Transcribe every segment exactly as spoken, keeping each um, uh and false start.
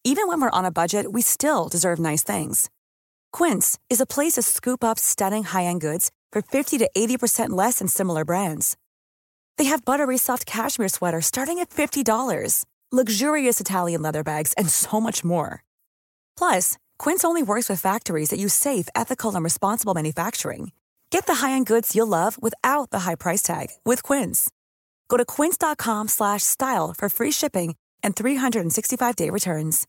Even when we're on a budget, we still deserve nice things. Quince is a place to scoop up stunning high-end goods for fifty to eighty percent less than similar brands. They have buttery soft cashmere sweaters starting at fifty dollars, luxurious Italian leather bags, and so much more. Plus, Quince only works with factories that use safe, ethical, and responsible manufacturing. Get the high-end goods you'll love without the high price tag with Quince. Go to quince.com slash style for free shipping and three sixty-five day returns.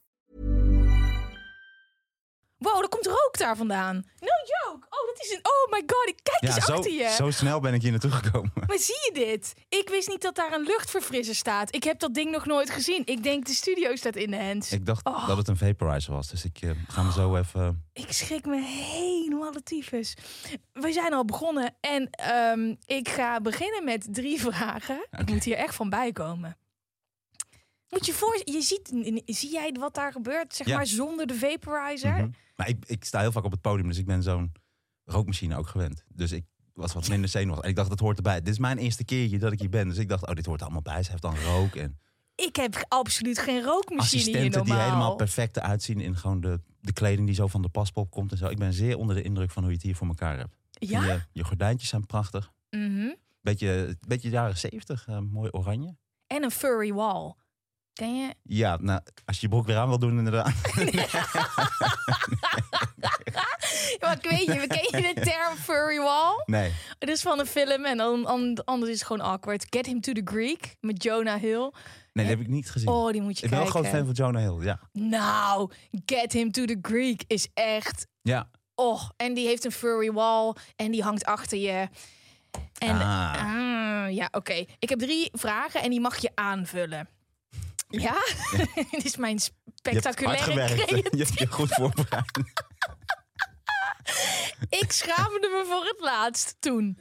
Wow, er komt rook daar vandaan. No joke. Oh, dat is een... Oh my god, ik kijk Ja, eens zo, achter je. zo snel ben ik hier naartoe gekomen. Maar zie je dit? Ik wist niet dat daar een luchtverfrisser staat. Ik heb dat ding nog nooit gezien. Ik denk de studio staat in de hands. Ik dacht Oh. dat het een vaporizer was, dus ik uh, ga me zo even... Ik schrik me helemaal de tyfus. We zijn al begonnen en um, ik ga beginnen met drie vragen. Okay. Ik moet hier echt van bijkomen. Moet je voor, je ziet, zie jij wat daar gebeurt, zeg ja. maar, zonder de vaporizer? Mm-hmm. Maar ik, ik sta heel vaak op het podium, dus ik ben zo'n rookmachine ook gewend. Dus ik was wat minder zenuwachtig. En ik dacht, dat hoort erbij. Dit is mijn eerste keertje dat ik hier ben. Dus ik dacht, oh, dit hoort allemaal bij. Ze heeft dan rook en... Ik heb absoluut geen rookmachine hier assistenten normaal. die helemaal perfect eruit in gewoon de, de kleding die zo van de paspop komt en zo. Ik ben zeer onder de indruk van hoe je het hier voor elkaar hebt. Ja? Je, je gordijntjes zijn prachtig. Mm-hmm. Beetje, beetje jaren zeventig, uh, mooi oranje. En een furry wall. Ken je? Ja, nou, als je je broek weer aan wil doen, inderdaad. Ja, maar weet je, ken je de term furry wall? Nee. Het is van een film en dan, anders is het gewoon awkward. Get Him to the Greek met Jonah Hill. Nee, die heb ik niet gezien. Oh, die moet je ik ben kijken. wel een groot fan van Jonah Hill, ja. Nou, Get Him to the Greek is echt... Ja. Oh, en die heeft een furry wall en die hangt achter je. En, Ah. ah, ja, oké. Okay. Ik heb drie vragen en die mag je aanvullen. Ja? ja. Dit is mijn spectaculaire creatief. Je hebt je goed voorbereid. Ik schaamde me voor het laatst toen.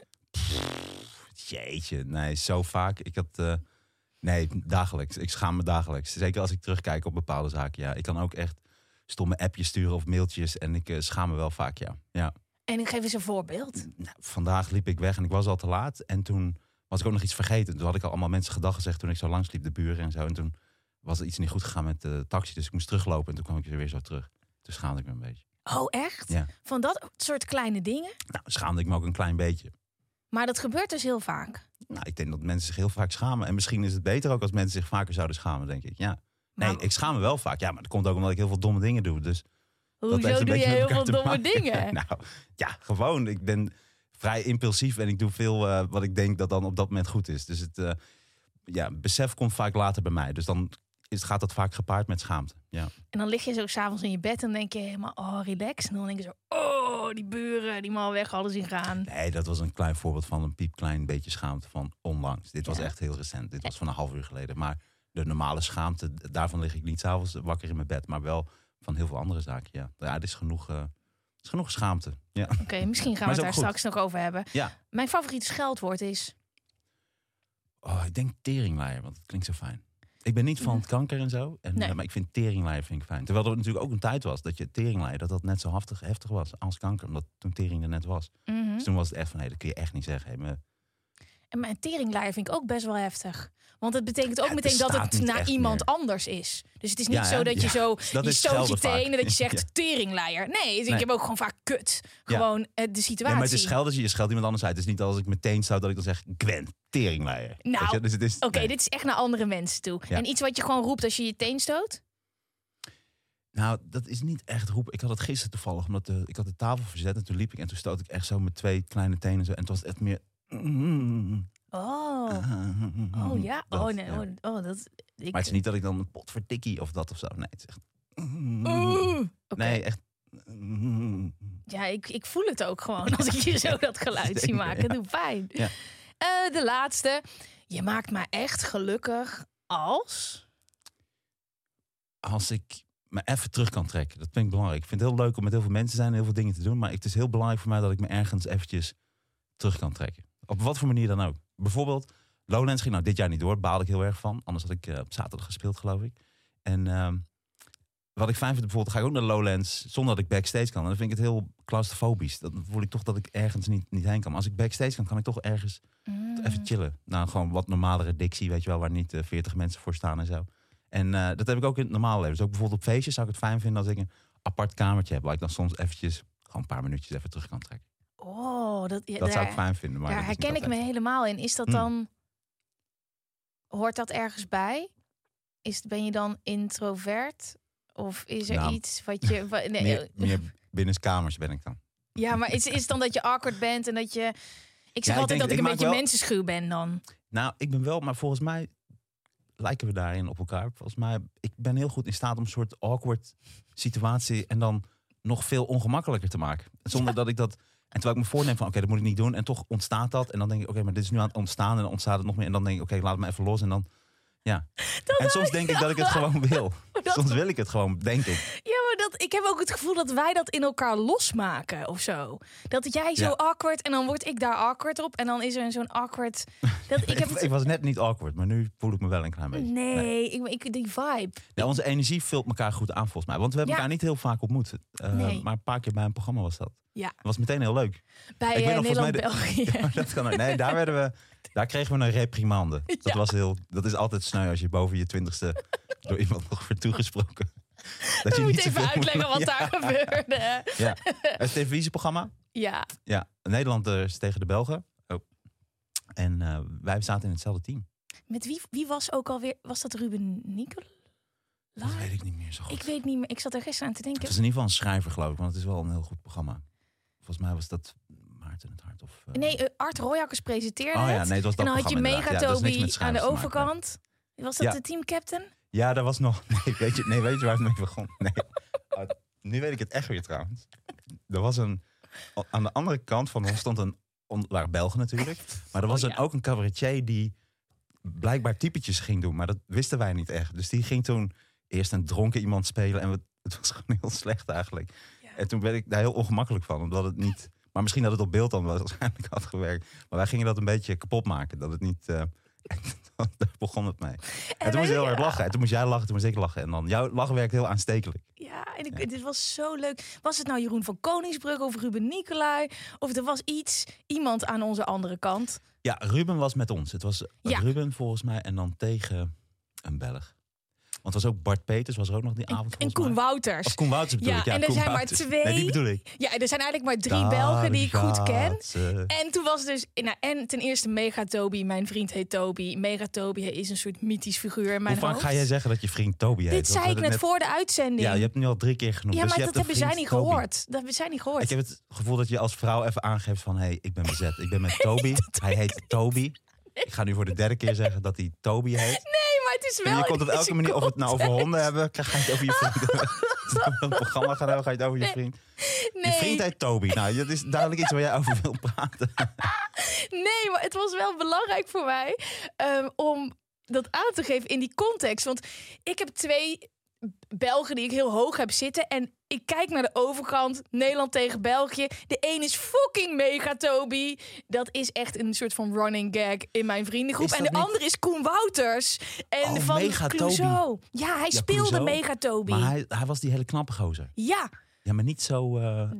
Jeetje, nee, zo vaak. Ik had... Uh, nee, dagelijks. Ik schaam me dagelijks. Zeker als ik terugkijk op bepaalde zaken. Ja, ik kan ook echt stomme appjes sturen of mailtjes. En ik uh, schaam me wel vaak, ja. ja. En ik geef eens een voorbeeld. Nou, vandaag liep ik weg en ik was al te laat. En toen was ik ook nog iets vergeten. Toen had ik al allemaal mensen gedag gezegd toen ik zo langs liep, de buren en zo. En toen was er iets niet goed gegaan met de taxi. Dus ik moest teruglopen en toen kwam ik er weer zo terug. Toen schaamde ik me een beetje. Oh, echt? Ja. Van dat soort kleine dingen? Nou, schaamde ik me ook een klein beetje. Maar dat gebeurt dus heel vaak. Nou, ik denk dat mensen zich heel vaak schamen. En misschien is het beter ook als mensen zich vaker zouden schamen, denk ik. Ja. Nee, maar... ik schaam me wel vaak. Ja, maar dat komt ook omdat ik heel veel domme dingen doe. Dus hoezo doe je heel veel domme dingen? Nou, ja, gewoon. Ik ben vrij impulsief en ik doe veel uh, wat ik denk dat dan op dat moment goed is. Dus het uh, ja, besef komt vaak later bij mij. Dus dan is, gaat dat vaak gepaard met schaamte. Ja. En dan lig je zo s'avonds in je bed en denk je helemaal, oh, relax. En dan denk je zo, oh, die buren, die mal weg, hadden zien gaan. Nee, dat was een klein voorbeeld van een piepklein beetje schaamte van onlangs. Dit was ja. echt heel recent. Dit was van een half uur geleden. Maar de normale schaamte, daarvan lig ik niet s'avonds wakker in mijn bed. Maar wel van heel veel andere zaken, ja. Ja, het is genoeg, uh, is genoeg schaamte. Ja. Oké, okay, misschien gaan we het daar goed. straks nog over hebben. Ja. Mijn favoriete scheldwoord is? Oh, ik denk teringleier, want het klinkt zo fijn. Ik ben niet van het kanker en zo. En, nee. uh, maar ik vind teringleier vind ik fijn. Terwijl er natuurlijk ook een tijd was dat je teringleier, dat dat net zo heftig, heftig was als kanker. Omdat toen tering er net was. Mm-hmm. Dus toen was het echt van, nee, dat kun je echt niet zeggen. Hey, me... En mijn teringleier vind ik ook best wel heftig. Want het betekent ook ja, meteen dat het naar iemand meer. anders is. Dus het is niet ja, zo dat ja. je zo, dat je stoot je tenen, dat je zegt ja. teringleier. Nee, dus nee, ik heb ook gewoon vaak kut. Gewoon ja. de situatie. Nee, maar het is schelden, je scheldt iemand anders uit. Het is niet als ik meteen zou dat ik dan zeg, Gwen, teringleier. Nou, dus oké, okay, nee. dit is echt naar andere mensen toe. Ja. En iets wat je gewoon roept als je je teen stoot? Nou, dat is niet echt roepen. Ik had het gisteren toevallig, omdat de, ik had de tafel verzet en toen liep ik en toen stoot ik echt zo met twee kleine tenen zo. En het was echt meer... Oh, oh ja. Dat, oh nee, ja. oh, oh, dat. Ik... Maar het is niet dat ik dan een pot verdikkie of dat of zo. Nee, het is echt. Uh, okay. Nee, echt. Ja, ik, ik voel het ook gewoon als ik je zo dat geluid zie maken. Het doet pijn. Ja. Uh, de laatste. Je maakt me echt gelukkig als. Als ik me even terug kan trekken. Dat vind ik belangrijk. Ik vind het heel leuk om met heel veel mensen te zijn en heel veel dingen te doen. Maar het is heel belangrijk voor mij dat ik me ergens eventjes terug kan trekken. Op wat voor manier dan ook. Bijvoorbeeld, Lowlands ging nou dit jaar niet door. Baalde ik heel erg van. Anders had ik uh, op zaterdag gespeeld, geloof ik. En uh, wat ik fijn vind, bijvoorbeeld, ga ik ook naar Lowlands zonder dat ik backstage kan. En dan vind ik het heel claustrofobisch. Dan voel ik toch dat ik ergens niet, niet heen kan. Maar als ik backstage kan, kan ik toch ergens mm. even chillen. Nou, gewoon wat normalere dictie, weet je wel, waar niet uh, veertig mensen voor staan en zo. En uh, dat heb ik ook in het normale leven. Dus ook bijvoorbeeld op feestjes zou ik het fijn vinden als ik een apart kamertje heb. Waar ik dan soms eventjes, gewoon een paar minuutjes even terug kan trekken. Oh, dat, ja, dat daar, zou ik fijn vinden. Maar daar herken ik me helemaal in. Is dat hmm. dan, hoort dat ergens bij? Is, ben je dan introvert? Of is er nou, iets wat je... Wat, nee, meer, meer binnenskamers ben ik dan. Ja, maar is, is het dan dat je awkward bent en dat je... Ik zeg ja, altijd ik denk, dat ik, ik een beetje wel, mensenschuw ben dan. Nou, ik ben wel, maar volgens mij lijken we daarin op elkaar. Volgens mij, ik ben heel goed in staat om een soort awkward situatie en dan nog veel ongemakkelijker te maken. Zonder ja. dat ik dat... En terwijl ik me voorneem van, oké, okay, dat moet ik niet doen. En toch ontstaat dat. En dan denk ik, oké, okay, maar dit is nu aan het ontstaan. En dan ontstaat het nog meer. En dan denk ik, oké, okay, laat het me even los. En dan, ja. Dat en soms denk ik dat ik het gewoon wil. Dat... Soms wil ik het gewoon, denk ik. Ja, maar dat, ik heb ook het gevoel dat wij dat in elkaar losmaken of zo. Dat jij zo ja. awkward en dan word ik daar awkward op. En dan is er zo'n awkward... Dat, ik, heb het... ik was net niet awkward, maar nu voel ik me wel een klein beetje. Nee, nee. Ik, ik, die vibe. Ja, onze energie vult elkaar goed aan volgens mij. Want we hebben ja. elkaar niet heel vaak ontmoet. Uh, nee. Maar een paar keer bij een programma was dat. Ja. Dat was meteen heel leuk. Bij ik uh, Nederland-België. De... Ja, dat kan ook. Nee, daar werden we... Daar kregen we een reprimande. Ja. Dat was heel... Dat is altijd sneu als je boven je twintigste door iemand nog wordt toegesproken. Dat je moet even uitleggen moet... wat ja. daar gebeurde. Ja. Het televisieprogramma. Ja. Ja. Nederlanders tegen de Belgen. Oh. En uh, wij zaten in hetzelfde team. Met wie, wie was ook alweer... Was dat Ruben Nicolai? Dat weet ik niet meer zo goed. Ik weet niet meer. Ik zat er gisteren aan te denken. Het is in ieder geval een schrijver, geloof ik. Want het is wel een heel goed programma. Volgens mij was dat Maarten het Hart. Of, uh... Nee, uh, Art Royakkers presenteerde oh, het. ja, nee, het was dat en dan had je Megatobi ja, aan de overkant. Was dat ja. de teamcaptain? Ja, dat was nog... Nee, weet je, nee, weet je waar het mee begon? Nee. Uh, nu weet ik het echt weer trouwens. Er was een... Aan de andere kant van ons stond een... Er waren Belgen natuurlijk. Maar er was oh, ja. een, ook een cabaretier die blijkbaar typetjes ging doen. Maar dat wisten wij niet echt. Dus die ging toen eerst een dronken iemand spelen. En we, het was gewoon heel slecht eigenlijk. Ja. En toen werd ik daar heel ongemakkelijk van. Omdat het niet... Maar misschien dat het op beeld dan wel waarschijnlijk had gewerkt. Maar wij gingen dat een beetje kapot maken. Dat het niet... Uh, daar begon het mee. En, en toen moest je heel hard lachen. En toen moest jij lachen, toen moest ik lachen. En dan jouw lachen werkt heel aanstekelijk. Ja, en ik, ja. dit was zo leuk. Was het nou Jeroen van Koningsbrugge of Ruben Nicolai? Of er was iets, iemand aan onze andere kant? Ja, Ruben was met ons. Het was ja. Ruben volgens mij en dan tegen een Belg. Want het was ook Bart Peters, was er ook nog die avond. En, en Koen Wouters. Of Koen Wouters bedoel ja, ik. Ja, en er Koen zijn Wouters. maar twee. Nee, die bedoel ik. Ja, er zijn eigenlijk maar drie Daar Belgen die ik goed ken. Ze. En toen was dus... Nou, en ten eerste Megatobi. Mijn vriend heet Toby. Megatobi is een soort mythisch figuur in mijn Hoe vaak hoofd. ga jij zeggen dat je vriend Toby heet? Dit zei ik net, net voor de uitzending. Ja, je hebt hem nu al drie keer genoemd. Ja, maar dus dat hebben zij niet Toby. gehoord. Dat hebben zij niet gehoord. Ik heb het gevoel dat je als vrouw even aangeeft van... hé, hey, ik ben bezet. Ik ben met Toby. Hij heet Toby. Ik ga nu voor de derde keer zeggen dat hij Toby heet. Nee, maar het is wel... En je komt op elke manier, of we het nou over honden hebben... ga je het over je vriend... Als we een programma gaan hebben, ga je het over je vriend. Nee. Je vriend heet Toby. Nou, dat is duidelijk iets waar jij over wil praten. Nee, maar het was wel belangrijk voor mij... Um, om dat aan te geven in die context. Want ik heb twee Belgen die ik heel hoog heb zitten... en ik kijk naar de overkant, Nederland tegen België. De een is fucking Megatobi. Dat is echt een soort van running gag in mijn vriendengroep. En de niet... andere is Koen Wouters. En oh, van Megatobi. Ja, hij ja, speelde Megatobi. Maar hij, hij was die hele knappe gozer. Ja. Ja, maar niet zo... Uh...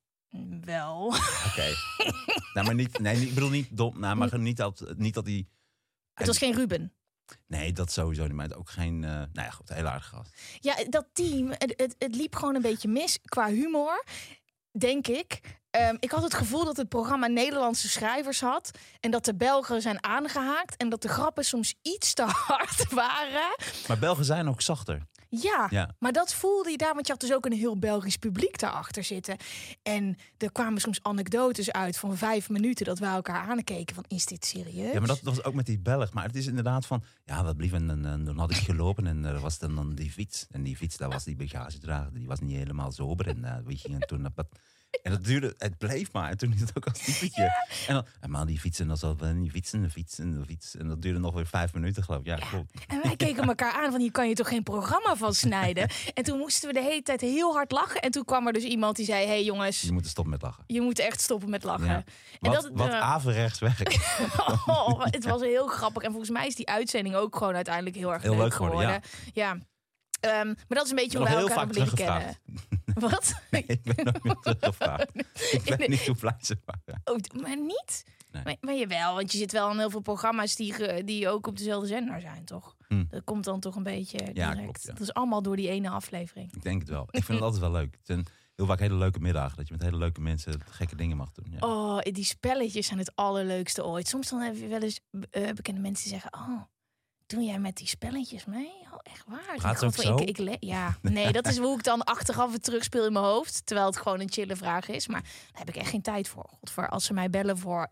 Wel. Oké. Okay. nou, maar niet... Nee, ik bedoel niet dom. Nou, maar niet dat, niet dat hij... Het was geen Ruben. Nee, dat sowieso niet. Maar ook geen... Uh, nou ja, goed, heel aardig gast. Ja, dat team, het, het, het liep gewoon een beetje mis qua humor, denk ik. Um, ik had het gevoel dat het programma Nederlandse schrijvers had. En dat de Belgen zijn aangehaakt. En dat de grappen soms iets te hard waren. Maar Belgen zijn ook zachter. Ja, ja, maar dat voelde je daar. Want je had dus ook een heel Belgisch publiek daarachter zitten. En er kwamen soms anekdotes uit van vijf minuten... dat wij elkaar aankeken van, is dit serieus? Ja, maar dat was ook met die Belg. Maar het is inderdaad van... Ja, we blieven en, en dan had ik gelopen en er was dan, dan die fiets. En die fiets, daar was die bagagedrager. Die was niet helemaal sober. En uh, we gingen toen op het... En dat duurde, het bleef maar. En toen is het ook als typetje. Ja. En dan, en maar die fietsen, dan zat die fietsen, de fiets en de fiets. En dat duurde nog weer vijf minuten, geloof ik. Ja, ja. klopt. En wij keken ja. elkaar aan van, hier kan je toch geen programma van snijden? En toen moesten we de hele tijd heel hard lachen. En toen kwam er dus iemand die zei, hé hey, jongens. Je moet stoppen met lachen. Je moet echt stoppen met lachen. Ja. En wat dat, wat uh, averechts werkt. oh, het was heel grappig. En volgens mij is die uitzending ook gewoon uiteindelijk heel erg heel leuk, leuk geworden. geworden. Ja. ja. Um, maar dat is een beetje hoe wij elkaar hebben leren kennen. Wat? Nee, ik ben nog niet teruggevraagd. Ik ben nee. niet zo blij ze waren. Oh, maar niet? Nee. Maar, maar jawel, want je zit wel in heel veel programma's die, die ook op dezelfde zender zijn, toch? Hm. Dat komt dan toch een beetje direct. Ja, klopt, ja. Dat is allemaal door die ene aflevering. Ik denk het wel. Ik vind het altijd wel leuk. Het zijn heel vaak hele leuke middagen. Dat je met hele leuke mensen gekke dingen mag doen. Ja. Oh, die spelletjes zijn het allerleukste ooit. Soms dan heb je wel eens uh, bekende mensen die zeggen... Oh, doe jij met die spelletjes mee? Oh, echt waar? Gaat het ook zo? Ik, ik le- ja, nee, dat is hoe ik dan achteraf het terugspeel in mijn hoofd. Terwijl het gewoon een chille vraag is. Maar daar heb ik echt geen tijd voor. Godver, als ze mij bellen voor...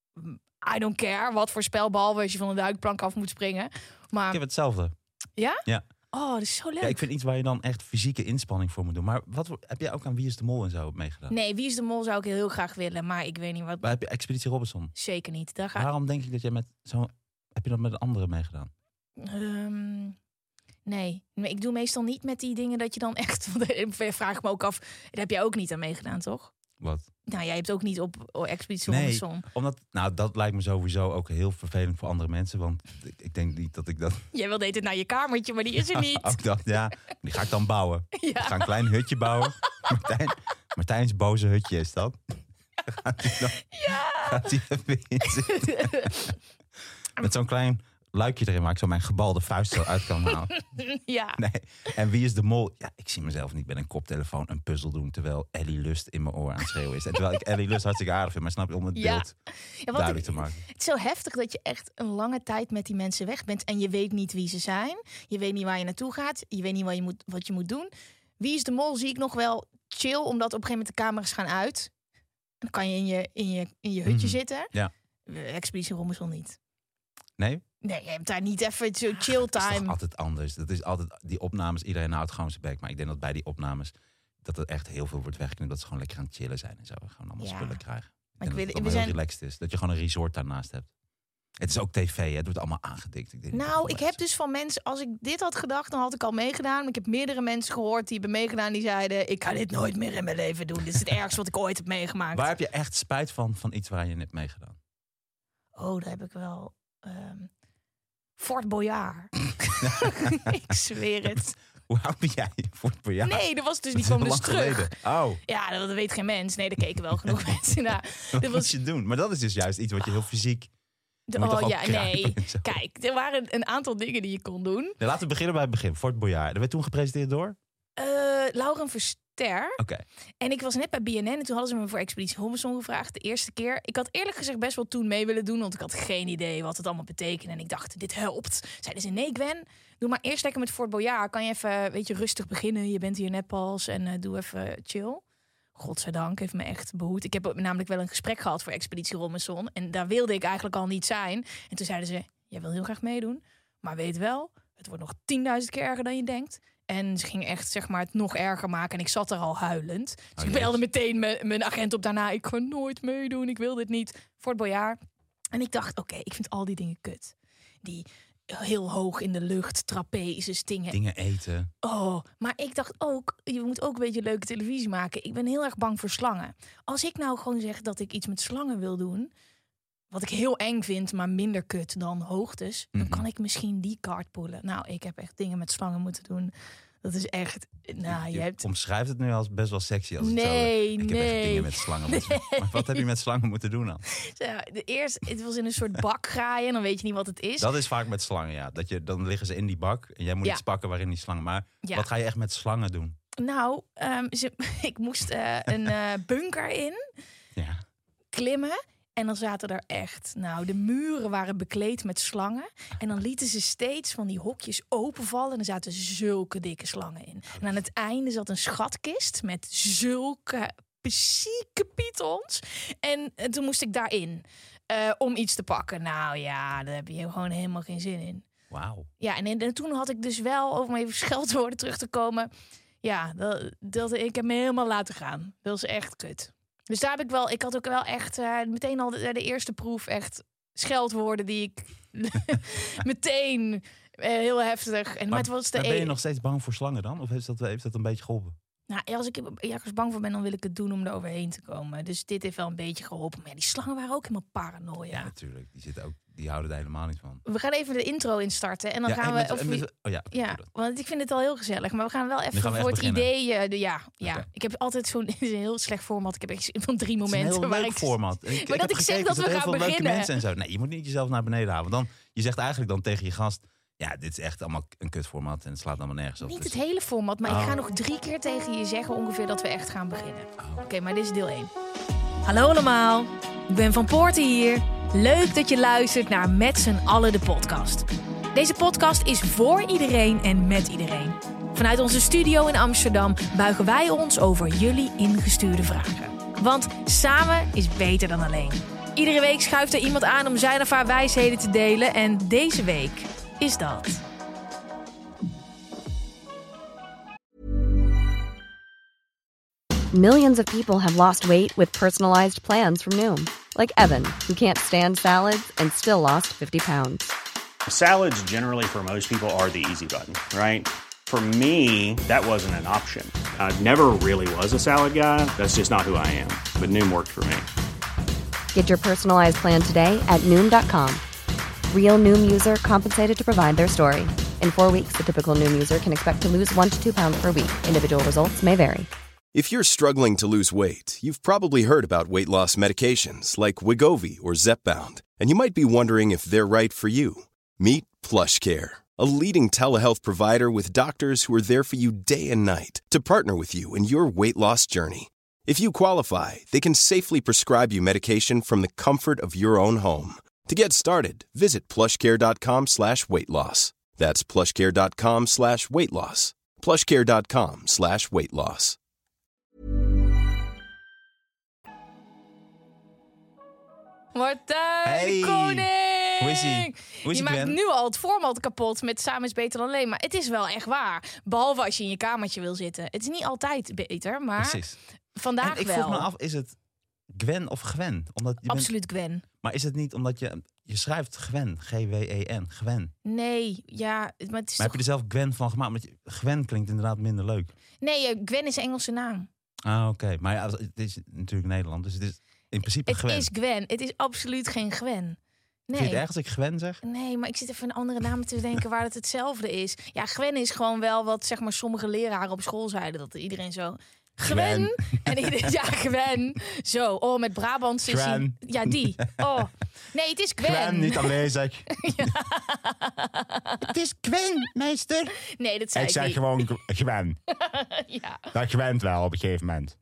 I don't care, wat voor spel, behalve als je van een duikplank af moet springen. Maar... Ik heb hetzelfde. Ja? Ja. Oh, dat is zo leuk. Ja, ik vind iets waar je dan echt fysieke inspanning voor moet doen. Maar wat heb jij ook aan Wie is de Mol en zo meegedaan? Nee, Wie is de Mol zou ik heel graag willen, maar ik weet niet wat... Maar heb je Expeditie Robinson? Zeker niet. Daar ga... Waarom denk ik dat jij met zo... Heb je dat met een andere meegedaan? Um, nee. nee, ik doe meestal niet met die dingen dat je dan echt... Vraag ik me ook af, daar heb jij ook niet aan meegedaan, toch? Wat? Nou, jij hebt ook niet op oh, Expeditie Nee, Robinson. omdat, nou, dat lijkt me sowieso ook heel vervelend voor andere mensen. Want ik, ik denk niet dat ik dat... Jij wilde het naar je kamertje, maar die is er niet. ook dat, ja. Die ga ik dan bouwen. Ja. Ik ga een klein hutje bouwen. Martijn, Martijn's boze hutje is dat. Gaat hij dan, Ja. gaat hij even in zitten. Met zo'n klein luikje erin waar ik zo mijn gebalde vuist zo uit kan halen. Ja. Nee. En Wie is de Mol? Ja, ik zie mezelf niet met een koptelefoon een puzzel doen terwijl Ellie Lust in mijn oor aan het schreeuwen is. En terwijl ik Ellie Lust hartstikke aardig vind, maar snap je, om het Ja. beeld Ja, wat duidelijk ik- te maken. Het is zo heftig dat je echt een lange tijd met die mensen weg bent. En je weet niet wie ze zijn. Je weet niet waar je naartoe gaat. Je weet niet wat je moet, wat je moet doen. Wie is de Mol zie ik nog wel chill. Omdat op een gegeven moment de camera's gaan uit. En dan kan je in je, in je, in je hutje Mhm. zitten. Ja. Uh, Expeditie Robinson niet. Nee? Nee, je hebt daar niet even zo chill Dat is toch time. altijd anders. Dat is altijd die opnames. Iedereen houdt gewoon zijn bek. Maar ik denk dat bij die opnames dat er echt heel veel wordt weggeknipt. Dat ze gewoon lekker aan het chillen zijn en zo. Gewoon allemaal Ja. spullen krijgen. Ik Maar ik denk weet- dat het we allemaal zijn- heel relaxed is. Dat je gewoon een resort daarnaast hebt. Het is ook tv, hè? Het wordt allemaal aangedikt. Ik denk dat het Nou, wel ik is. heb dus van mensen, als ik dit had gedacht, dan had ik al meegedaan. Maar ik heb meerdere mensen gehoord die hebben meegedaan. Die zeiden, ik ga dit nooit meer in mijn leven doen. Dit is het ergste wat ik ooit heb meegemaakt. Waar heb je echt spijt van, van iets waar je hebt meegedaan? Oh, daar heb ik wel... Um, Fort Boyard. Ik zweer het. Hoe oud ben jij voor het per jaar? Nee, dat was dus, Dat die is kwam heel dus lang terug. geleden. Oh, Ja, dat, dat weet geen mens. Nee, daar keken wel genoeg mensen naar. wat Dat moet was, je doen? Maar dat is dus juist iets wat je heel fysiek... de, moet toch oh ook ja, kruipen nee. en zo. Kijk, er waren een aantal dingen die je kon doen. Nee, laten we beginnen bij het begin. Fort Boyard. Dat werd toen gepresenteerd door? Uh, Lauren Verster. Oké. En ik was net bij B N N en toen hadden ze me voor Expeditie Robinson gevraagd. De eerste keer. Ik had eerlijk gezegd best wel toen mee willen doen. Want ik had geen idee wat het allemaal betekende. En ik dacht, dit helpt. Zeiden ze, nee Gwen, doe maar eerst lekker met Fort Boyard. Kan je even, weet je, rustig beginnen. Je bent hier net pas en uh, doe even chill. Godzijdank heeft me echt behoed. Ik heb namelijk wel een gesprek gehad voor Expeditie Robinson. En daar wilde ik eigenlijk al niet zijn. En toen zeiden ze, jij wil heel graag meedoen. Maar weet wel, het wordt nog tienduizend keer erger dan je denkt. En ze ging echt, zeg maar, het nog erger maken. En ik zat er al huilend. Dus Oh, ik belde meteen mijn, mijn agent op daarna. Ik ga nooit meedoen, ik wil dit niet. Fort Boyard. En ik dacht, oké, okay, ik vind al die dingen kut. Die heel hoog in de lucht, trapezes, dingen. Dingen eten. Oh, maar ik dacht ook, je moet ook een beetje leuke televisie maken. Ik ben heel erg bang voor slangen. Als ik nou gewoon zeg dat ik iets met slangen wil doen, wat ik heel eng vind, maar minder kut dan hoogtes, Mhm. dan kan ik misschien die kaart pullen. Nou, ik heb echt dingen met slangen moeten doen. Dat is echt, nou, je, je hebt... omschrijft het nu als best wel sexy. Als het Nee, zo, ik heb nee. echt dingen met slangen moeten doen. Maar wat heb je met slangen moeten doen dan? Ja, de eerste, het was in een soort bak graaien, dan weet je niet wat het is. Dat is vaak met slangen, ja. Dat je, dan liggen ze in die bak en jij moet Ja. iets pakken waarin die slangen... Maar Ja. wat ga je echt met slangen doen? Nou, um, ze, ik moest uh, een uh, bunker in, Ja. klimmen. En dan zaten er echt, nou, de muren waren bekleed met slangen. En dan lieten ze steeds van die hokjes openvallen. En er zaten zulke dikke slangen in. En aan het einde zat een schatkist met zulke zieke pythons. En, en toen moest ik daarin uh, om iets te pakken. Nou ja, daar heb je gewoon helemaal geen zin in. Wauw. Ja, en, en toen had ik dus wel, over mijn scheldwoorden terug te komen... Ja, dat, dat, ik heb me helemaal laten gaan. Dat is echt kut. Dus daar heb ik wel, ik had ook wel echt uh, meteen al de, de eerste proef echt scheldwoorden die ik meteen uh, heel heftig. En Maar, maar het was de maar ben je e- nog steeds bang voor slangen dan? Of heeft dat, heeft dat een beetje geholpen? Nou, als ik ergens bang voor ben, dan wil ik het doen om er overheen te komen. Dus dit heeft wel een beetje geholpen. Maar ja, die slangen waren ook helemaal paranoia. Ja, natuurlijk. Die, zitten ook, die houden er helemaal niet van. We gaan even de intro instarten en dan ja, gaan en we... met- of en we- met- oh ja, oké, Ja, doe dat. want ik vind het al heel gezellig. Maar we gaan wel even gaan we voor echt het beginnen. idee... uh, de, ja, ja. Oké. Ik heb altijd zo'n dit is een heel slecht format. Ik heb echt van drie Het is een momenten heel waar leuk ik... format. En Ik, Maar dat heb ik zeg gekeken, dat er we zitten gaan heel veel leuke beginnen. mensen en zo. Nee, je moet niet jezelf naar beneden halen. Want dan, je zegt eigenlijk dan tegen je gast... Ja, dit is echt allemaal een kutformat en het slaat allemaal nergens op. Niet Dus- het hele format, maar Oh. ik ga nog drie keer tegen je zeggen ongeveer dat we echt gaan beginnen. Oké, okay, maar dit is deel één. Hallo allemaal, ik ben Van Poorten hier. Leuk dat je luistert naar Met z'n allen de podcast. Deze podcast is voor iedereen en met iedereen. Vanuit onze studio in Amsterdam buigen wij ons over jullie ingestuurde vragen. Want samen is beter dan alleen. Iedere week schuift er iemand aan om zijn of haar wijsheden te delen. En deze week is dat. Millions of people have lost weight with personalized plans from Noom. Like Evan, who can't stand salads and still lost fifty pounds. Salads generally for most people are the easy button, right? For me, that wasn't an option. I never really was a salad guy. That's just not who I am. But Noom worked for me. Get your personalized plan today at Noom dot com. Real Noom user compensated to provide their story. In four weeks, the typical Noom user can expect to lose one to two pounds per week. Individual results may vary. If you're struggling to lose weight, you've probably heard about weight loss medications like Wegovy or Zepbound, and you might be wondering if they're right for you. Meet PlushCare, a leading telehealth provider with doctors who are there for you day and night to partner with you in your weight loss journey. If you qualify, they can safely prescribe you medication from the comfort of your own home. To get started, visit plushcare.com slash weight loss. That's plushcare.com slash weight loss. plushcare.com slash weight loss. Martijn, Hey, de koning! hoe is ie? Hoe is je ie, maakt Gwen? nu al het format kapot met samen is beter dan alleen. Maar het is wel echt waar. Behalve als je in je kamertje wil zitten. Het is niet altijd beter, maar Precies. vandaag En ik wel. vroeg me af, is het Gwen of Gwen? Omdat je bent- Absoluut Gwen. maar is het niet omdat je... Je schrijft Gwen, G W E N, Gwen. Nee, ja, maar het is Maar toch... heb je er zelf Gwen van gemaakt? Want je- Gwen klinkt inderdaad minder leuk. Nee, eh, Gwen is een Engelse naam. Ah, oké. Maar ja, het is natuurlijk Nederland, dus het is in principe Het Gwen. is Gwen. Het is absoluut geen Gwen. Vind je Nee. het erg als ik Gwen zeg? Nee, maar ik zit even een andere naam te denken waar het hetzelfde is. Ja, Gwen is gewoon wel wat zeg maar sommige leraren op school zeiden. Dat iedereen zo... Gwen. En iedereen, ja, Gwen. Zo, oh, met Brabantse... Gwen. Ja, die. Oh. Nee, het is Gwen. Gwen, niet aanwezig. Het is Gwen, meester. Nee, dat zei Ik ik, zeg niet. gewoon G- Gwen. Ja. Dat gewend wel op een gegeven moment.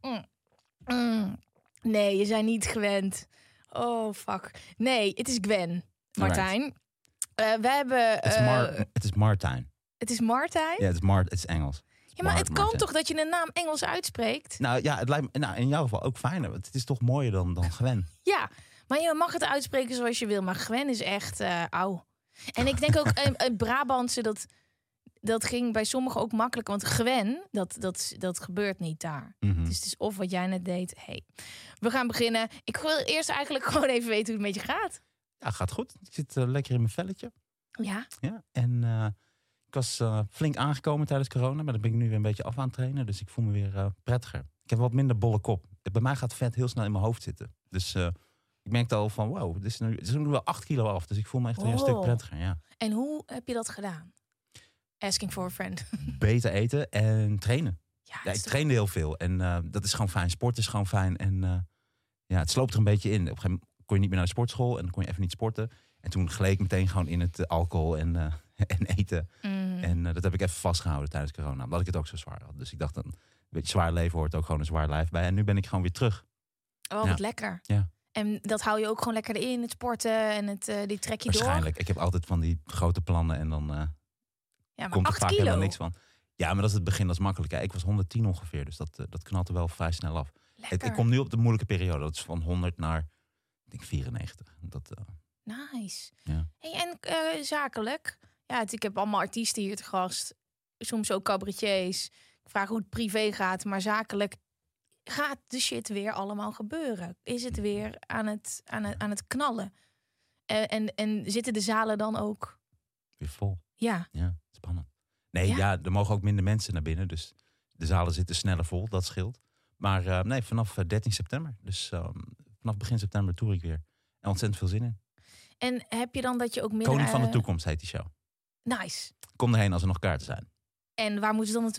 Mm. Nee, je zei niet gewend. Oh, fuck. Nee, het is Gwen, Martijn. Eh, we hebben... Het is, eh, Mar- het is Martijn. het is Martijn? Ja, het is, Mar- het is Engels. Ja, maar Mar- het kan Martijn. toch dat je een naam Engels uitspreekt? Nou ja, het lijkt me nou, in jouw geval ook fijner. Want het is toch mooier dan, dan Gwen. Ja, maar je mag het uitspreken zoals je wil. Maar Gwen is echt uh, auw. En ik denk ook, uh, het Brabantse, dat, dat ging bij sommigen ook makkelijk. Want Gwen, dat, dat, dat gebeurt niet daar. Mhm. Dus het is of wat jij net deed. Hey, we gaan beginnen. Ik wil eerst eigenlijk gewoon even weten hoe het met je gaat. Ja, gaat goed. Ik zit uh, lekker in mijn velletje. Ja? Ja, en uh, ik was uh, flink aangekomen tijdens corona. Maar dan ben ik nu weer een beetje af aan het trainen. Dus ik voel me weer uh, prettiger. Ik heb wat minder bolle kop. Bij mij gaat vet heel snel in mijn hoofd zitten. Dus uh, ik merkte al van wow, dit is nu, het is nu wel acht kilo af. Dus ik voel me echt weer een Oh. stuk prettiger. Ja. En hoe heb je dat gedaan? Asking for a friend. Beter eten en trainen. Ja, het Ja, is ik toch- trainde heel veel. En uh, dat is gewoon fijn. Sport is gewoon fijn. En uh, ja, het sloopt er een beetje in. Op een gegeven moment kon je niet meer naar de sportschool. En dan kon je even niet sporten. En toen gleed ik meteen gewoon in het uh, alcohol en, uh, en eten. Mm. En uh, dat heb ik even vastgehouden tijdens corona. Omdat ik het ook zo zwaar had. Dus ik dacht, een beetje zwaar leven hoort ook gewoon een zwaar lijf bij. En nu ben ik gewoon weer terug. Oh, wat Ja. lekker. Ja. En dat hou je ook gewoon lekker erin, het sporten en het, uh, die trek je door. Waarschijnlijk. Ik heb altijd van die grote plannen. En dan uh, Ja, maar komt er acht vaak kilo. helemaal niks van. Ja, maar dat is het begin. Dat is makkelijk. Hè. Ik was honderdtien ongeveer. Dus dat, uh, dat knalt er wel vrij snel af. Het, Lekker. ik kom nu op de moeilijke periode. Dat is van honderd naar, ik denk, vierennegentig. Dat, uh, Nice. Ja. Hey, en uh, zakelijk? Ja, het, ik heb allemaal artiesten hier te gast. Soms ook cabaretiers. Ik vraag hoe het privé gaat, maar zakelijk gaat de shit weer allemaal gebeuren. Is het weer aan het, aan het, aan het knallen? En, en, en zitten de zalen dan ook? weer vol. Ja. Ja, spannend. Nee, Ja? ja? er mogen ook minder mensen naar binnen. Dus de zalen zitten sneller vol. Dat scheelt. Maar uh, nee, vanaf uh, dertien september. Dus uh, vanaf begin september toer ik weer. En ontzettend veel zin in. En heb je dan dat je ook minder... Koning van de uh, Toekomst heet die show. Nice. Kom erheen als er nog kaarten zijn. En waar moeten ze dan naartoe?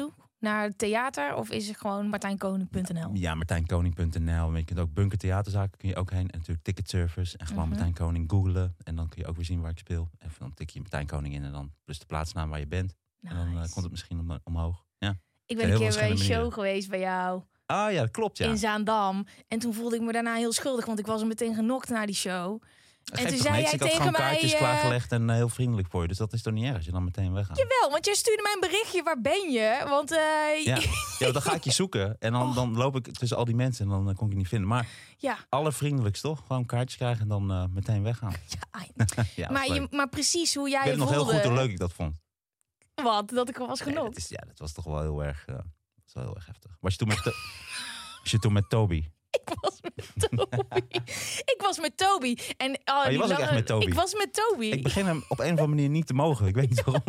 naar het theater? Of is het gewoon martijnkoning punt n l? Ja, martijnkoning punt n l. Maar je kunt ook Bunker Theaterzaken kun je ook heen. En natuurlijk Ticketservice. En gewoon Mhm. Martijn Koning googlen. En dan kun je ook weer zien waar ik speel. En dan tik je Martijn Koning in en dan plus de plaatsnaam waar je bent. En dan uh, Nice. komt het misschien om, omhoog. Ja. Ik ben heel een veel keer bij een verschillende show geweest bij jou Ah ja, dat klopt ja. in Zaandam. En toen voelde ik me daarna heel schuldig, want ik was er meteen genokt na die show. Dat en geeft toen toch zei niks? jij Ik had tegen gewoon kaartjes mij, uh, klaargelegd en uh, heel vriendelijk voor je. Dus dat is toch niet erg als je dan meteen weggaat. Jawel, want jij stuurde mij een berichtje. Waar ben je? Want uh, Ja. ja, dan ga ik je zoeken. En dan, dan loop ik tussen al die mensen en dan uh, kon ik je niet vinden. Maar ja. allervriendelijkst toch? Gewoon kaartjes krijgen en dan uh, meteen weggaan. Ja, Ja, maar, dat is je, leuk. maar precies hoe jij ik weet je nog heel voelde. goed hoe leuk ik dat vond. Wat? Dat ik er was Nee, genokt. dat, is, ja, dat was toch wel heel erg, uh, dat was wel heel erg heftig. Was je toen met, to- was je toen met Toby? Ik was met Toby. ik was met Toby. En, oh, je die was ook echt met Toby? Ik was met Toby. Ik begin hem op een of andere manier niet te mogen. Ik weet niet waarom.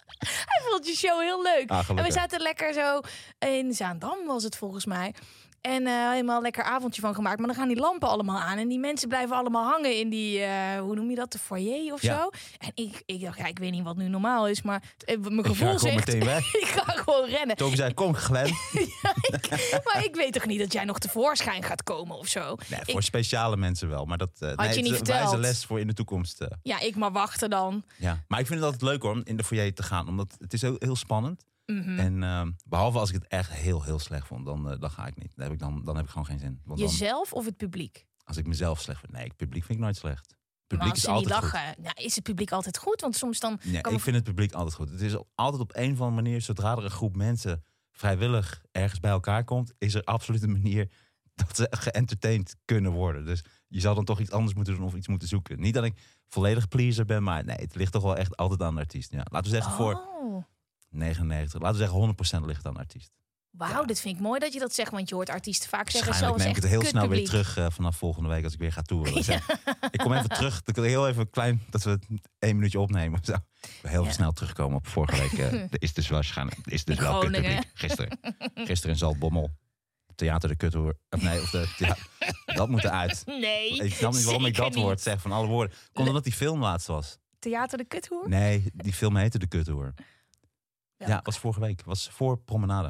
Hij vond je show heel leuk. Ah, en we gelukkig. zaten lekker zo in Zaandam was het volgens mij. En uh, helemaal lekker avondje van gemaakt. Maar dan gaan die lampen allemaal aan. En die mensen blijven allemaal hangen in die, uh, hoe noem je dat, de foyer of Ja. zo. En ik, ik dacht, ja, ik weet niet wat nu normaal is. Maar uh, mijn Ik ga gevoel gewoon zegt, meteen weg. ik ga gewoon rennen. Toby zei, kom Gwen. Ja, ik, maar ik weet toch niet dat jij nog tevoorschijn gaat komen of zo. Nee, voor Ik- speciale mensen wel. Maar dat uh, nee, je het niet is een wijze verteld? les voor in de toekomst. Uh, Ja, ik maar wachten dan. ja. Maar ik vind het altijd leuk hoor, om in de foyer te gaan. Omdat het is heel, heel spannend. Mhm. En uh, behalve als ik het echt heel, heel slecht vond, dan, uh, dan ga ik niet. Dan heb ik, dan, dan heb ik gewoon geen zin. Want dan, Jezelf of het publiek? als ik mezelf slecht vind. Nee, het publiek vind ik nooit slecht. Het Maar publiek als is ze niet altijd goed. lachen, nou, is het publiek altijd goed? Want soms dan... Nee, kan ik me- vind het publiek altijd goed. Het is altijd op een of andere manier, zodra er een groep mensen vrijwillig ergens bij elkaar komt, is er absoluut een manier dat ze geëntertained kunnen worden. Dus je zal dan toch iets anders moeten doen of iets moeten zoeken. Niet dat ik volledig pleaser ben, maar nee, het ligt toch wel echt altijd aan de artiest. Ja, laten we zeggen voor Oh, negenennegentig, laten we zeggen honderd procent ligt het aan de artiest. wauw, Ja. dit vind ik mooi dat je dat zegt. Want je hoort artiesten vaak zeggen, zo Waarschijnlijk is neem ik echt het heel kut snel weer publiek. terug uh, vanaf volgende week als ik weer ga toeren. Dus, ja. Ik kom even terug. Ik wil heel even klein dat we het één minuutje opnemen. Zo. Ik wil heel Ja. snel terugkomen op vorige week. Uh, er is dus waarschijnlijk er is dus In wel kut Groningen. publiek. Gisteren. Gisteren in Zaltbommel. Theater de Kuthoer. Of nee, of de, ja, dat moet eruit. Nee, Ik snap niet waarom ik zeker dat niet. woord zeg van alle woorden. Komt omdat die film laatst was. Theater de Kuthoer? Nee, die film heette De Kuthoer. Welke? Ja, was vorige week. Was voor Promenade.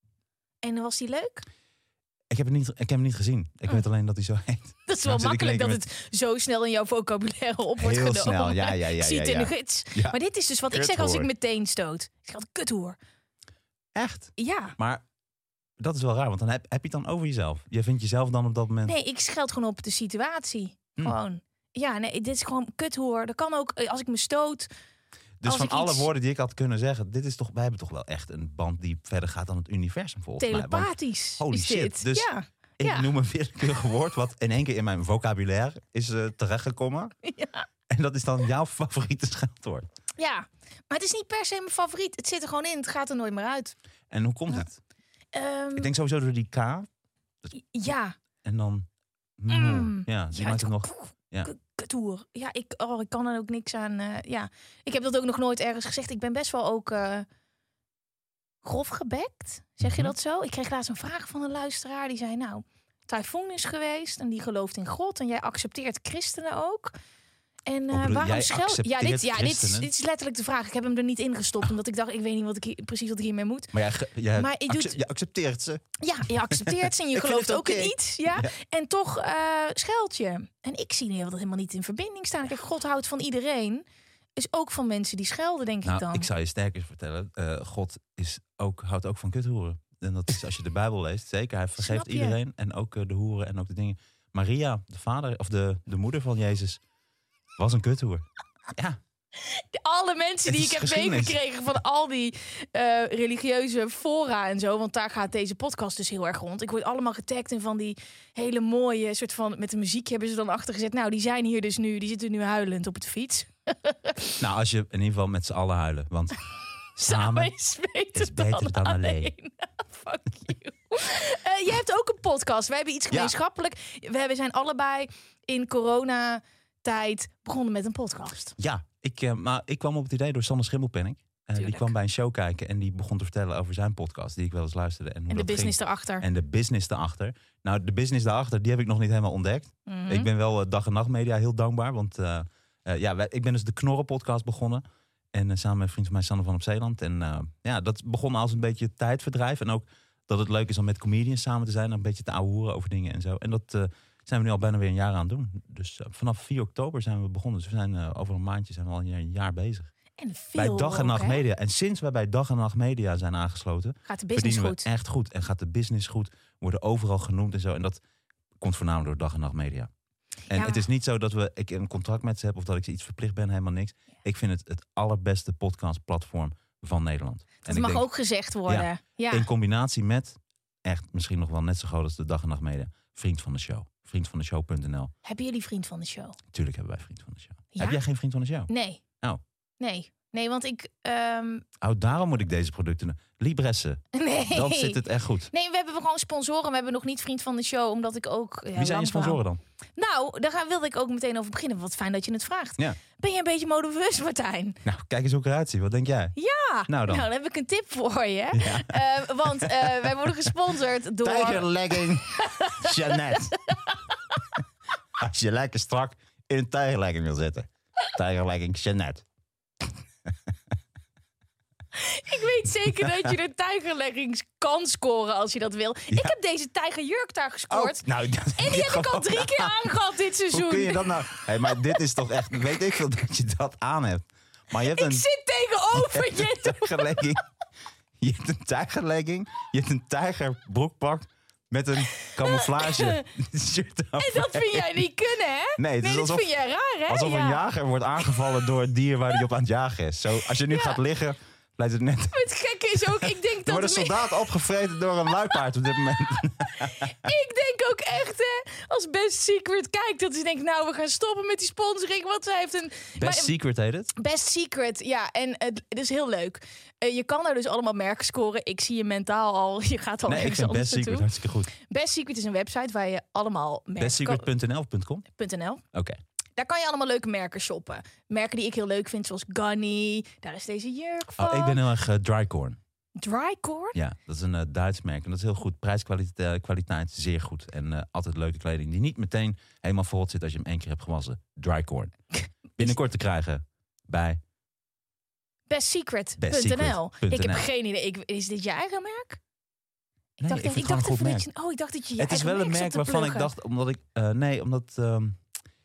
En was die leuk? Ik heb het niet, ik heb hem niet gezien. Ik Oh. weet alleen dat hij zo heet. Dat is Nou, wel zit ik in makkelijk dat één keer het zo snel in jouw vocabulaire op wordt Heel genomen. snel, ja, ja, ja, Ik zie het ja, in ja. de gids. Ja. Maar dit is dus wat ik zeg als ik Kuthoer. meteen stoot. Ik zeg altijd kuthoer. Echt? Ja. Maar dat is wel raar, want dan heb, heb je het dan over jezelf. Je vindt jezelf dan op dat moment... Nee, ik scheld gewoon op de situatie. Hm. Gewoon. Ja, nee, dit is gewoon kuthoer. Dat kan ook eh, als ik me stoot. dus als van ik alle iets- woorden die ik had kunnen zeggen... Dit is toch, wij hebben toch wel echt een band die verder gaat dan het universum volgens mij. Want Telepathisch holy is shit, dit. dus- Ja. ik ja. noem een willekeurig woord wat in één keer in mijn vocabulaire is uh, terechtgekomen. Ja. En dat is dan jouw favoriete scheldwoord. ja, maar het is niet per se mijn favoriet. Het zit er gewoon in. Het gaat er nooit meer uit. En hoe komt Ja. het? Ehm, Ik denk sowieso door die K. ja. En dan... Mm. Ja, die Ja, maakt het- het nog... ja. k- Kuthoer. Ja, ik, oh, ik kan er ook niks aan. eh, ja, ik heb dat ook nog nooit ergens gezegd. Ik ben best wel ook eh, grof gebekt. Zeg je Mhm. dat zo? Ik kreeg laatst een vraag van een luisteraar. Die zei, nou, Typhoon is geweest en die gelooft in God. En jij accepteert christenen ook. En uh, bedoel, waarom jij schel... Ja, accepteert dit, ja dit, is, christenen? dit is letterlijk de vraag. Ik heb hem er niet ingestopt. Omdat ik dacht, ik weet niet wat ik hier, precies wat ik hiermee moet. Maar jij, ge- jij Maar je doet- acce- je accepteert ze. Ja, je accepteert ze en je Ik vind gelooft het ook in oké. iets. Ja? Ja. En toch uh, scheld je. En ik zie nu dat helemaal niet in verbinding staan. Kijk, God houdt van iedereen. Is ook van mensen die schelden, denk ik Nou, dan. ik zou je sterker vertellen. uh, God is ook, houdt ook van kuthoeren. En dat is als je de Bijbel leest. Zeker, hij vergeeft Snap je? iedereen. En ook uh, de hoeren en ook de dingen. Maria, de vader of de, de moeder van Jezus, was een kuthoer. Ja, Alle mensen die Het ik is heb geschiedenis. meegekregen van al die uh, religieuze fora en zo. Want daar gaat deze podcast dus heel erg rond. Ik word allemaal getagd in van die hele mooie soort van... Met de muziek hebben ze dan achter gezet. Nou, die zijn hier dus nu. Die zitten nu huilend op het fiets. nou als je in ieder geval met z'n allen huilen. Want Samen samen is beter, is beter dan alleen. Fuck you. Uh, jij hebt ook een podcast. Wij hebben iets Ja. gemeenschappelijk. We zijn allebei in coronatijd begonnen met een podcast. Ja, ik, uh, maar ik kwam op het idee door Sander Schimmelpenninck. Uh, die Tuurlijk. kwam bij een show kijken en die begon te vertellen over zijn podcast. Die ik wel eens luisterde. En, hoe En de dat business ging. erachter. En de business daarachter. Nou, de business daarachter, die heb ik nog niet helemaal ontdekt. Mhm. Ik ben wel uh, dag en nacht media heel dankbaar. Want uh, uh, ja, wij, ik ben dus de Knorren podcast begonnen. En uh, samen met een vriend van mij, Sander van op Zeeland. En uh, ja, dat begon als een beetje tijdverdrijf. En ook dat het leuk is om met comedians samen te zijn. Een beetje te ouwehoeren over dingen en zo. En dat uh, zijn we nu al bijna weer een jaar aan het doen. Dus uh, vanaf vier oktober zijn we begonnen. Dus we zijn uh, over een maandje zijn we al een jaar bezig. En veel bij Dag en Nacht ook, Media. En sinds wij bij Dag en Nacht Media zijn aangesloten, gaat de business verdienen goed. we echt goed. En gaat de business goed. We worden overal genoemd en zo. En dat komt voornamelijk door Dag en Nacht Media. En Ja. het is niet zo dat we ik een contract met ze heb of dat ik ze iets verplicht ben, helemaal niks. Ik vind het het allerbeste podcastplatform van Nederland. Dat en ik mag denk, ook gezegd worden. Ja. ja. in combinatie met, echt misschien nog wel net zo groot als de Dag en Nacht Media, Vriend van de Show. vriend van de show punt n l. Hebben jullie vriend van de show? Tuurlijk hebben wij Vriend van de Show. Ja? Heb jij geen Vriend van de Show? Nee. Oh. Nee. Nee, want ik... Um... Oh, daarom moet ik deze producten... Libresse. Nee. Dan zit het echt goed. Nee, we hebben gewoon sponsoren. We hebben nog niet vriend van de show, omdat ik ook... Ja, Wie zijn je sponsoren dan? Nou, daar gaan- wilde ik ook meteen over beginnen. Wat fijn dat je het vraagt. Ja. Ben je een beetje modebewust, Martijn? Nou, kijk eens hoe ik eruit zie. Wat denk jij? Ja. Nou dan. Nou, dan heb ik een tip voor je. Ja. Uh, want uh, wij worden gesponsord door... Tijgerlegging Jeannette. Als je lekker strak in een tijgerlegging wil zitten. Tijgerlegging Jeannette. Ik weet zeker dat je de tijgerleggings kan scoren als je dat wil. Ja. Ik heb deze tijgerjurk daar gescoord. Oh, nou, dat En die heb ik al drie keer aangehad dit seizoen. Hoe kun je dat nou... Hey, maar dit is toch echt... Weet ik veel dat je dat aan hebt. Maar je hebt Ik een... zit tegenover je hebt een je. tijgerlegging. Je hebt een tijgerlegging. Je hebt een tijgerbroekpak met een camouflage shirt over. En dat vind jij niet kunnen, hè? Nee, het is dat alsof- vind jij raar, hè? Alsof ja. een jager wordt aangevallen door het dier waar hij op aan het jagen is. Zo, als je nu Ja. gaat liggen, lijkt het net... Het gekke is ook, ik denk Er dat... wordt een me- soldaat opgevreten door een luipaard op dit moment. Ik denk ook echt, hè, als Best Secret kijkt, dat ze denkt, nou, we gaan stoppen met die sponsoring, want zij heeft een... Best maar- Secret heet het. Best Secret, ja, en het, het is heel leuk. Uh, je kan daar dus allemaal merken scoren. Ik zie je mentaal al, je gaat al Nee, ik ergens vind anders Best Secret naartoe. hartstikke goed. Best Secret is een website waar je allemaal merken... best secret punt n l of .com? .nl. Oké. Daar kan je allemaal leuke merken shoppen. Merken die ik heel leuk vind, zoals Gunny. Daar is deze jurk van. Oh, ik ben heel erg uh, Drycorn. Drycorn? Ja, dat is een uh, Duits merk. En dat is heel goed. Prijskwaliteit kwaliteit, zeer goed. En uh, altijd leuke kleding die niet meteen helemaal vol zit als je hem één keer hebt gewassen. Drycorn. Binnenkort te krijgen bij... best secret punt n l. Bestsecret.nl. Ik heb geen idee. Ik, is dit je eigen merk? Ik Nee, dacht, ik echt- vind ik het dacht gewoon een even goed dat je... Oh, ik dacht dat je je Het is eigen wel een zat merk te waarvan ik pluggen. dacht, omdat ik... Uh, nee, omdat... Um,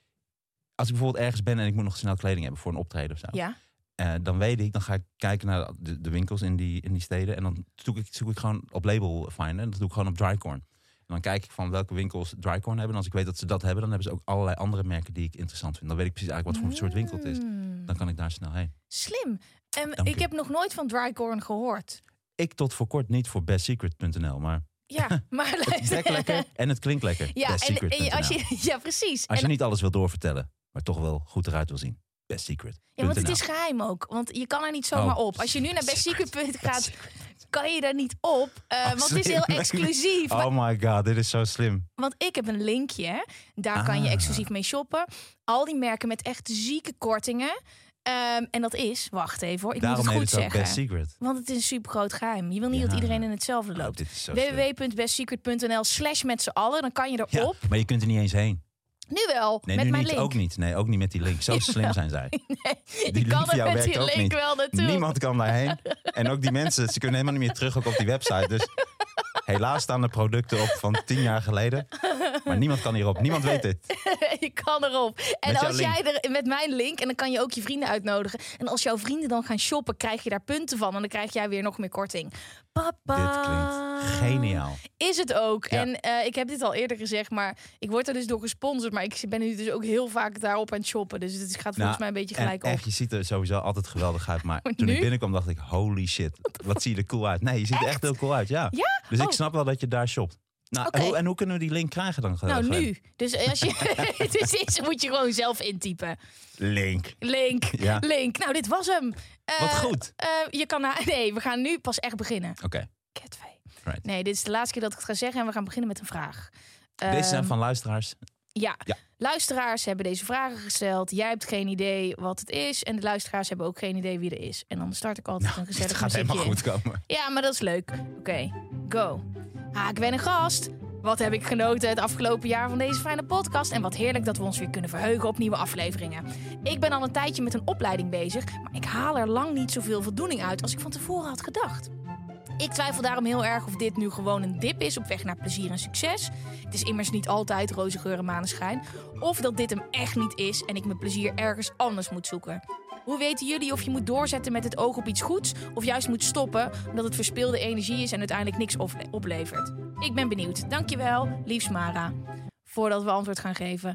als ik bijvoorbeeld ergens ben en ik moet nog snel kleding hebben voor een optreden of zo. Ja? Uh, dan weet ik, dan ga ik kijken naar de, de winkels in die, in die steden. En dan zoek ik, zoek ik gewoon op label finden. En dat doe ik gewoon op Drycorn. En dan kijk ik van welke winkels Drycorn hebben. En als ik weet dat ze dat hebben, dan hebben ze ook allerlei andere merken die ik interessant vind. Dan weet ik precies eigenlijk wat voor soort winkel het is. Mm. Dan kan ik daar snel heen. Slim. Um, Dank ik u. heb nog nooit van Drycorn gehoord. Ik tot voor kort niet voor best secret punt n l, maar Ja, maar het trekt lekker en het klinkt lekker. Ja, en, bestsecret punt n l. en als je, ja, precies. Als je En- niet alles wil doorvertellen, maar toch wel goed eruit wil zien. Best Secret. ja, want het is geheim ook. Want je kan er niet zomaar Oh, op. Als je nu naar best secret punt Best gaat, Secret. kan je daar niet op. Uh, want het is slim. heel exclusief. Maar- Oh my god, dit is zo slim. Want ik heb een linkje. Daar kan je Ah. exclusief mee shoppen. Al die merken met echt zieke kortingen. Um, en dat is, wacht even hoor, ik Daarom moet heet het goed het ook zeggen. Best Secret. Want het is een super groot geheim. Je wil niet Ja. dat iedereen in hetzelfde Oh, loopt. dit is zo slim. w w w punt best secret punt n l slash met z'n allen. Dan kan je Ja, erop. maar je kunt er niet eens heen. Nu wel, Nee, met nu mijn niet, link. ook niet. Nee, ook niet met die link. Zo slim zijn zij. Nee, Die je link kan voor er jou met werkt die ook link niet. wel naartoe. Niemand kan daarheen. En ook die mensen, ze kunnen helemaal niet meer terug ook op die website. Dus helaas staan de producten op van tien jaar geleden. Maar niemand kan hierop. Niemand weet dit. Je kan erop. En Met jouw als link. jij er met mijn link, en dan kan je ook je vrienden uitnodigen. En als jouw vrienden dan gaan shoppen, krijg je daar punten van. En dan krijg jij weer nog meer korting. Papa. Dit klinkt geniaal. Is het ook. Ja. En uh, ik heb dit al eerder gezegd, maar ik word er dus door gesponsord. Maar ik ben nu dus ook heel vaak daarop aan het shoppen. Dus het gaat volgens Nou, mij een beetje en gelijk op. echt, je ziet er sowieso altijd geweldig uit. Maar Maar toen nu? ik binnenkwam dacht ik, holy shit. Wat zie je er cool uit. Nee, je ziet er echt heel cool uit, ja. Ja? Dus Oh. ik snap wel dat je daar shopt. Nou, Oké. hoe, en hoe kunnen we die link krijgen dan? Nou, Glenn? nu. Dus als je. Dus deze moet je gewoon zelf intypen. Link. Link. Ja. Link. Nou, dit was hem. Uh, Wat goed. uh, je kan na- nee, we gaan nu pas echt beginnen. Oké, Ketvee. right. Nee, dit is de laatste keer dat ik het ga zeggen en we gaan beginnen met een vraag. Deze zijn Ehm, van luisteraars. Ja. Ja. Luisteraars hebben deze vragen gesteld. Jij hebt geen idee wat het is. En de luisteraars hebben ook geen idee wie er is. En dan start ik altijd een Het gezellig gaat muziekje helemaal in. goed komen. Ja, maar dat is leuk. Oké, go. Ha, ik ben een gast. Wat heb ik genoten het afgelopen jaar van deze fijne podcast. En wat heerlijk dat we ons weer kunnen verheugen op nieuwe afleveringen. Ik ben al een tijdje met een opleiding bezig, maar ik haal er lang niet zoveel voldoening uit als ik van tevoren had gedacht. Ik twijfel daarom heel erg of dit nu gewoon een dip is op weg naar plezier en succes. Het is immers niet altijd roze geur en maneschijn. Of dat dit hem echt niet is en ik mijn plezier ergens anders moet zoeken. Hoe weten jullie of je moet doorzetten met het oog op iets goeds of juist moet stoppen omdat het verspilde energie is en uiteindelijk niks oplevert? Ik ben benieuwd. Dankjewel, liefst Mara. Voordat we antwoord gaan geven,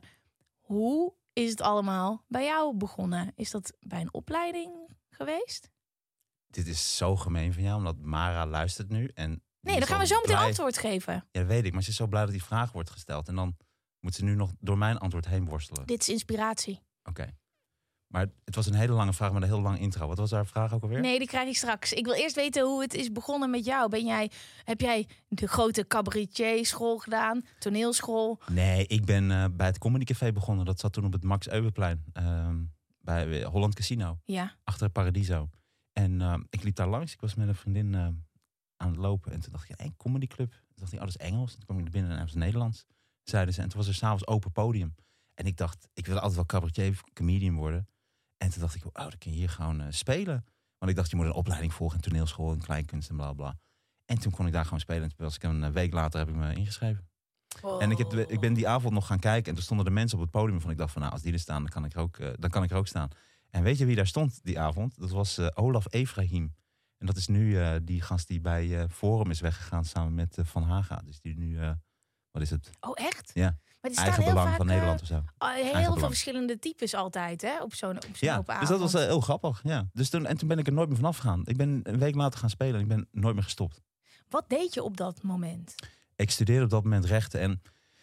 hoe is het allemaal bij jou begonnen? Is dat bij een opleiding geweest? Dit is zo gemeen van jou, omdat Mara luistert nu. En nee, dan gaan we zo meteen blij... antwoord geven. Ja, dat weet ik. Maar ze is zo blij dat die vraag wordt gesteld. En dan moet ze nu nog door mijn antwoord heen worstelen. Dit is inspiratie. Oké. Okay. Maar het was een hele lange vraag met een heel lang intro. Wat was haar vraag ook alweer? Nee, die krijg ik straks. Ik wil eerst weten hoe het is begonnen met jou. Ben jij, heb jij de grote cabaretier-school gedaan? Toneelschool? Nee, ik ben uh, bij het Comedy Café begonnen. Dat zat toen op het Max Euweplein. Uh, bij Holland Casino. Ja. Achter het Paradiso. En uh, ik liep daar langs. Ik was met een vriendin uh, aan het lopen. En toen dacht ik, ja, een comedyclub. Toen dacht ik, oh, dat is Engels. En toen kwam ik naar binnen en dat was Nederlands. Zeiden ze. En toen was er s'avonds open podium. En ik dacht, ik wil altijd wel cabaretier, comedian worden. En toen dacht ik, oh, dan kun je hier gewoon uh, spelen. Want ik dacht, je moet een opleiding volgen in toneelschool en kleinkunst en bla bla. En toen kon ik daar gewoon spelen. En toen was ik een week later heb ik me ingeschreven. Oh. En ik, heb, ik ben die avond nog gaan kijken. En toen stonden de mensen op het podium. Van ik dacht van, nou, als die er staan, dan kan ik er ook, uh, dan kan ik er ook staan. En weet je wie daar stond die avond? Dat was uh, Olaf Efraim. En dat is nu uh, die gast die bij uh, Forum is weggegaan samen met uh, Van Haga. Dus die nu, uh, wat is het? Oh, echt? Ja. Maar die eigen staan belang heel van vaak, Nederland of zo. Uh, heel veel belang. Verschillende types altijd, hè? Op zo'n, op zo'n ja, open dus avond. dat was uh, heel grappig. Ja. Dus toen, en toen ben ik er nooit meer vanaf gegaan. Ik ben een week later gaan spelen en ik ben nooit meer gestopt. Wat deed je op dat moment? Ik studeerde op dat moment rechten. En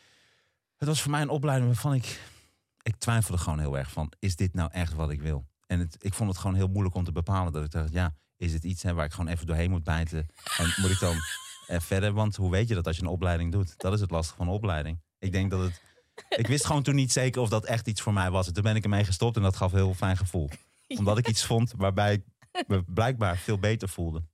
het was voor mij een opleiding waarvan ik... Ik twijfelde gewoon heel erg van, is dit nou echt wat ik wil? En het, ik vond het gewoon heel moeilijk om te bepalen. Dat ik dacht, ja, is het iets hè, waar ik gewoon even doorheen moet bijten? En moet ik dan eh, verder? Want hoe weet je dat als je een opleiding doet? Dat is het lastige van een opleiding. Ik denk dat het... Ik wist gewoon toen niet zeker of dat echt iets voor mij was. En toen ben ik ermee gestopt en dat gaf een heel fijn gevoel. Omdat ik iets vond waarbij ik me blijkbaar veel beter voelde.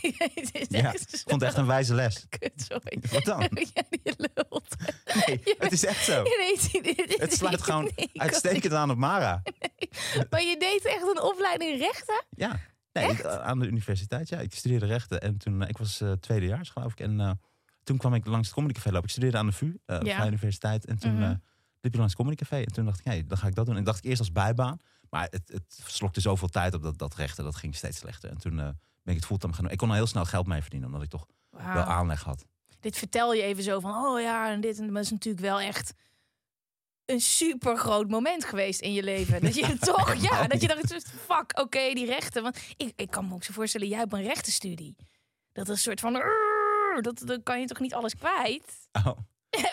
Ja, ik vond het echt een wijze les. Kut, sorry. Wat dan? Ja, die lult. Nee, het is echt zo. Het sluit gewoon uitstekend aan op Mara. Nee, maar je deed echt een opleiding rechten? Ja, nee, ik, aan de universiteit. Ja, ik studeerde rechten en toen, ik was uh, tweedejaars geloof ik. En uh, toen kwam ik langs het Comedy Café lopen. Ik studeerde aan de V U, uh, ja. de Universiteit. En toen mm-hmm. uh, liep ik langs het Comedy Café. En toen dacht ik, hey, dan ga ik dat doen. En dacht ik eerst als bijbaan. Maar het, het slokte zoveel tijd op dat, dat rechten. Dat ging steeds slechter. En toen uh, ben ik het fulltime gaan doen. Ik kon al heel snel geld mee verdienen. Omdat ik toch wow. wel aanleg had. Dit vertel je even zo van, oh ja, en dit. En dat is natuurlijk wel echt een super groot moment geweest in je leven. Dat je nee, toch, ja, dat je dacht, fuck, oké, okay, die rechten. Want ik, ik kan me ook zo voorstellen, jij hebt een rechtenstudie. Dat is een soort van, dat, dan kan je toch niet alles kwijt? Oh. ja,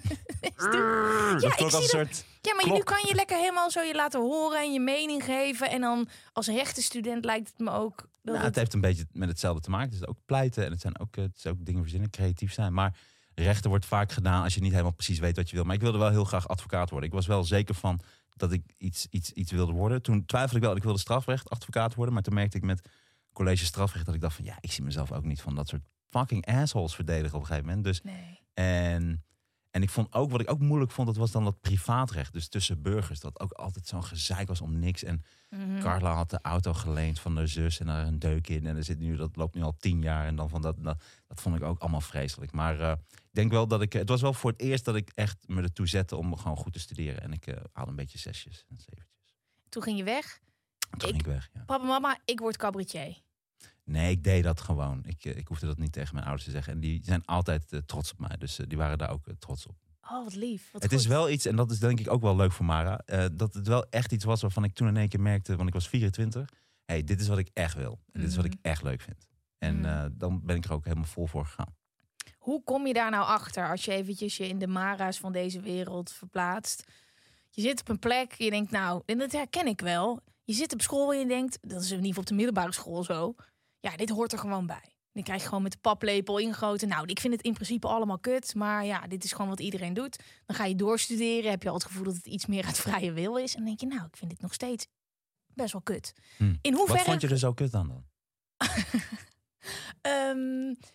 ik zie dat, soort ja, maar klok. Nu kan je lekker helemaal zo je laten horen en je mening geven. En dan als rechtenstudent lijkt het me ook... Dat nou, het... het heeft een beetje met hetzelfde te maken. Het is ook pleiten en het zijn ook, het is ook dingen verzinnen, creatief zijn. Maar rechten wordt vaak gedaan als je niet helemaal precies weet wat je wil. Maar ik wilde wel heel graag advocaat worden. Ik was wel zeker van dat ik iets, iets, iets wilde worden. Toen twijfelde ik wel, ik wilde strafrecht advocaat worden. Maar toen merkte ik met college strafrecht dat ik dacht van... ja, ik zie mezelf ook niet van dat soort fucking assholes verdedigen op een gegeven moment. Dus, nee. En... En ik vond ook, wat ik ook moeilijk vond, dat was dan dat privaatrecht. Dus tussen burgers, dat ook altijd zo'n gezeik was om niks. En mm-hmm. Carla had de auto geleend van haar zus en daar een deuk in. En er zit nu, dat loopt nu al tien jaar. En dan van dat, dat, dat vond ik ook allemaal vreselijk. Maar uh, ik denk wel dat ik, het was wel voor het eerst dat ik echt me ertoe zette om gewoon goed te studeren. En ik uh, haalde een beetje zesjes en zeventjes. Toen ging je weg? Toen ik, ging ik weg, ja. Papa, mama, ik word cabaretier. Nee, ik deed dat gewoon. Ik, ik hoefde dat niet tegen mijn ouders te zeggen. En die zijn altijd uh, trots op mij. Dus uh, die waren daar ook uh, trots op. Oh, wat lief. Wat het goed. is wel iets, en dat is denk ik ook wel leuk voor Mara... Uh, dat het wel echt iets was waarvan ik toen in één keer merkte... want ik was vierentwintig. Hey, dit is wat ik echt wil. En dit mm-hmm. is wat ik echt leuk vind. En mm. uh, dan ben ik er ook helemaal vol voor gegaan. Hoe kom je daar nou achter als je eventjes je in de Mara's van deze wereld verplaatst? Je zit op een plek, je denkt nou, en dat herken ik wel... Je zit op school en je denkt, dat is in ieder geval op de middelbare school zo... ja, dit hoort er gewoon bij. Dan krijg je gewoon met de paplepel ingegoten. Nou, ik vind het in principe allemaal kut. Maar ja, dit is gewoon wat iedereen doet. Dan ga je doorstuderen. Heb je al het gevoel dat het iets meer uit vrije wil is. En dan denk je, nou, ik vind dit nog steeds best wel kut. Hm. In hoeverre... Wat vond je er zo kut aan dan? um,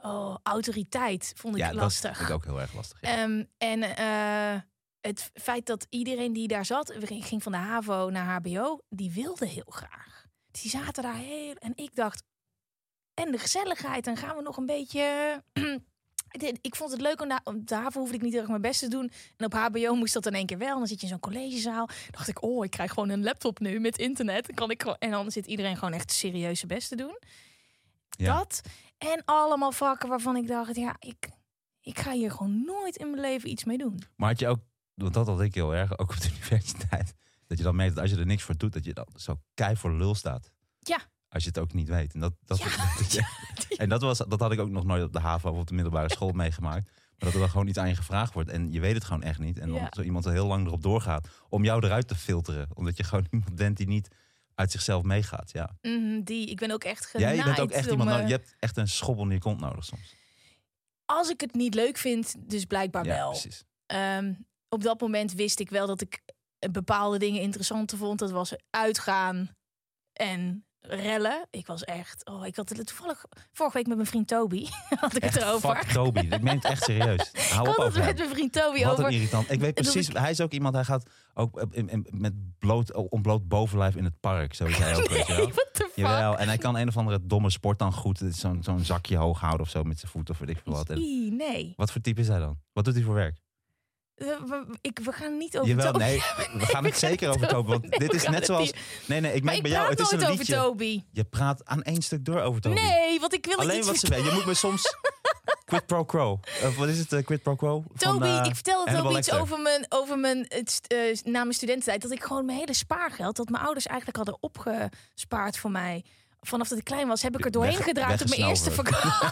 Oh, autoriteit vond ik ja, lastig. dat vind ik ook heel erg lastig. Ja. Um, en uh, het feit dat iedereen die daar zat, ging van de HAVO naar H B O, die wilde heel graag. Die zaten daar heel... En ik dacht, en de gezelligheid, dan gaan we nog een beetje... Ik vond het leuk, om op de HAVO hoefde ik niet heel erg mijn best te doen. En op H B O moest dat in één keer wel. Dan zit je in zo'n collegezaal. Dacht ik, oh, ik krijg gewoon een laptop nu met internet. Dan kan ik gewoon... En dan zit iedereen gewoon echt serieus zijn best te doen. Ja. Dat. En allemaal vakken waarvan ik dacht, ja, ik, ik ga hier gewoon nooit in mijn leven iets mee doen. Maar had je ook, want dat had ik heel erg, ook op de universiteit, dat je dan merkt dat als je er niks voor doet, dat je dan zo kei voor lul staat. Ja. Als je het ook niet weet. En dat, dat, ja. dat, dat, en dat, was, dat had ik ook nog nooit op de HAVO of op de middelbare school meegemaakt. Maar dat er dan gewoon iets aan je gevraagd wordt. En je weet het gewoon echt niet. En dan ja. zo iemand er heel lang erop doorgaat om jou eruit te filteren. Omdat je gewoon iemand bent die niet uit zichzelf meegaat. Ja. Mm, die, ik ben ook echt genaaid. Ja, je bent ook echt iemand me... nodig. Je hebt echt een schobbel in je kont nodig soms. Als ik het niet leuk vind, dus blijkbaar ja, wel. Precies. Um, op dat moment wist ik wel dat ik bepaalde dingen interessanter vond. Dat was uitgaan en rellen. Ik was echt... Oh, ik had het toevallig vorige week met mijn vriend Toby. had ik echt, het erover. Fuck Toby. Ik meen het echt serieus. Hou op ik had over het met mijn vriend Toby Wat over. Een irritant. Ik weet precies, hij is ook iemand, hij gaat ook in, in, met bloot, ontbloot bovenlijf in het park. Zo is hij ook, nee, weet je wel. What the fuck? Jawel, en hij kan een of andere domme sport dan goed. Zo'n zo'n zakje hoog houden of zo met zijn voet of weet ik veel wat. En nee. wat voor type is hij dan? Wat doet hij voor werk? We, we, ik, we gaan niet over Jawel, Toby. nee, we gaan het zeker over Toby. Want nee, dit is net zoals... Niet. Nee, nee, ik merk maar bij ik jou, het is een nooit liedje. over Toby. Je praat aan één stuk door over Toby. Nee, want ik wil Alleen iets wat ze weet. Je moet me soms... Quid pro quo. Of wat is het, uh, quid pro quo? Toby, van, uh, ik vertelde het ook iets Lecter. over mijn, over mijn uh, na mijn studententijd. Dat ik gewoon mijn hele spaargeld, dat mijn ouders eigenlijk hadden opgespaard voor mij. Vanaf dat ik klein was, heb ik er doorheen Weg, gedraaid op mijn eerste vakantie.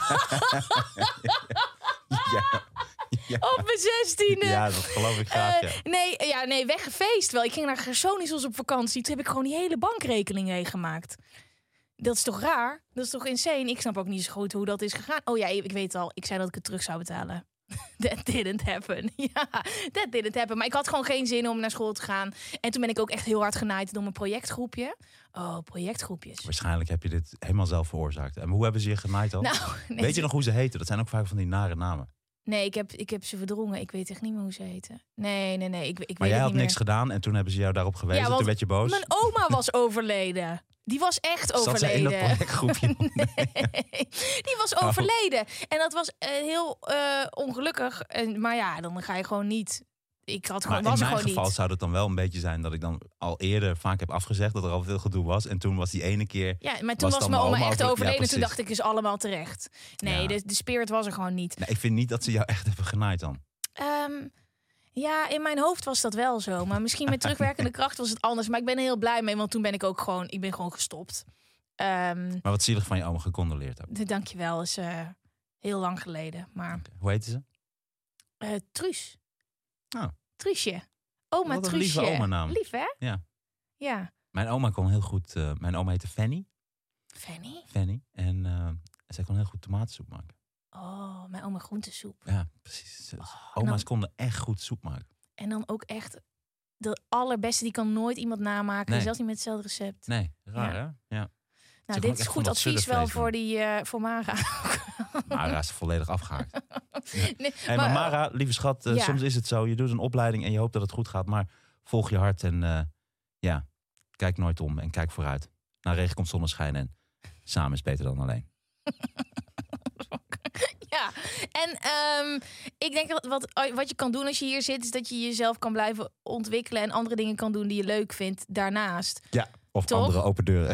ja. Ja. Op mijn zestiende. Ja, dat geloof ik graag, ja. Uh, nee, ja, nee, weggefeest wel. Ik ging naar Gersonisos op vakantie. Toen heb ik gewoon die hele bankrekening meegemaakt. Dat is toch raar? Dat is toch insane? Ik snap ook niet zo goed hoe dat is gegaan. Oh ja, ik weet al. Ik zei dat ik het terug zou betalen. That didn't happen. Ja, that didn't happen. Maar ik had gewoon geen zin om naar school te gaan. En toen ben ik ook echt heel hard genaaid door mijn projectgroepje. Oh, projectgroepjes. Waarschijnlijk heb je dit helemaal zelf veroorzaakt. En hoe hebben ze je genaaid dan? Nou, nee, weet je nog hoe ze heten? Dat zijn ook vaak van die nare namen. Nee, ik heb, ik heb ze verdrongen. Ik weet echt niet meer hoe ze heten. Nee, nee, nee. Ik, ik maar weet jij het had niet niks meer. gedaan en toen hebben ze jou daarop gewezen. Ja, toen werd je boos. Mijn oma was overleden. Die was echt overleden. Zat ze in dat projectgroepje? Nee, die was overleden. En dat was uh, heel uh, ongelukkig. En, maar ja, dan ga je gewoon niet... Ik had gewoon, maar was in er mijn gewoon geval niet. zou het dan wel een beetje zijn dat ik dan al eerder vaak heb afgezegd dat er al veel gedoe was. En toen was die ene keer... Ja, maar toen was, was mijn oma, oma echt over... overleden. Ja, toen dacht ik, is allemaal terecht. Nee, ja. de, de spirit was er gewoon niet. Nee, ik vind niet dat ze jou echt hebben genaaid dan. Um, ja, in mijn hoofd was dat wel zo. Maar misschien met terugwerkende kracht was het anders. Maar ik ben er heel blij mee, want toen ben ik ook gewoon... Ik ben gewoon gestopt. Um, maar wat zielig van je oma, gecondoleerd ook. Dankjewel, is uh, heel lang geleden. Maar okay. Hoe heette ze? Uh, Truus. Oh. Truusje. Oma Wat een Truusje. lieve oma-naam. Lief, hè? Ja. Ja. Mijn oma kon heel goed... Uh, mijn oma heette Fanny. Fanny? Fanny. En uh, zij kon heel goed tomatensoep maken. Oh, mijn oma groentesoep. Ja, precies. Oh, Oma's dan, konden echt goed soep maken. En dan ook echt de allerbeste. Die kan nooit iemand namaken. Nee. Zelfs niet met hetzelfde recept. Nee, raar ja. hè? Ja. Nou, dit is goed advies wel voor, die, uh, voor Mara. Mara is volledig afgehaakt. nee, hey, maar, maar Mara, lieve schat, uh, ja. soms is het zo. Je doet een opleiding en je hoopt dat het goed gaat. Maar volg je hart en uh, ja, kijk nooit om en kijk vooruit. Na regen komt zonneschijn en samen is beter dan alleen. Ja, en um, ik denk dat wat, wat je kan doen als je hier zit... is dat je jezelf kan blijven ontwikkelen... en andere dingen kan doen die je leuk vindt daarnaast. Ja, of Toch? andere open deuren.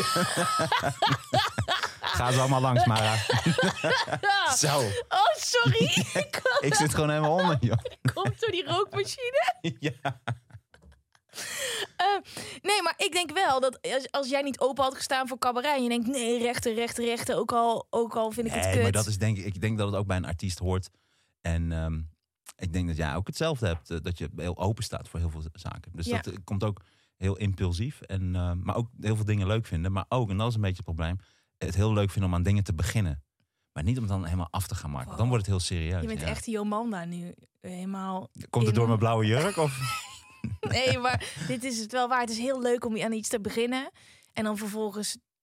Ga ze allemaal langs, Mara. Ja. Zo. Oh, sorry. ik, ik zit gewoon helemaal onder, joh. Komt door die rookmachine. Ja. Uh, nee, maar ik denk wel dat als, als jij niet open had gestaan voor cabaret... en je denkt, nee, rechten, rechten, rechten, ook al, ook al vind ik het nee, kut. Maar dat is denk ik, ik denk dat het ook bij een artiest hoort. En um, ik denk dat jij ook hetzelfde hebt. Uh, dat je heel open staat voor heel veel zaken. Dus ja. dat uh, komt ook heel impulsief. En, uh, maar ook heel veel dingen leuk vinden. Maar ook, en dat is een beetje het probleem... het heel leuk vinden om aan dingen te beginnen. Maar niet om het dan helemaal af te gaan maken. Wow. Dan wordt het heel serieus. Je bent ja. echt Jomanda nu. Helemaal Komt het in... door mijn blauwe jurk? Of... Nee, maar dit is het wel waar. Het is heel leuk om aan iets te beginnen. En dan vervolgens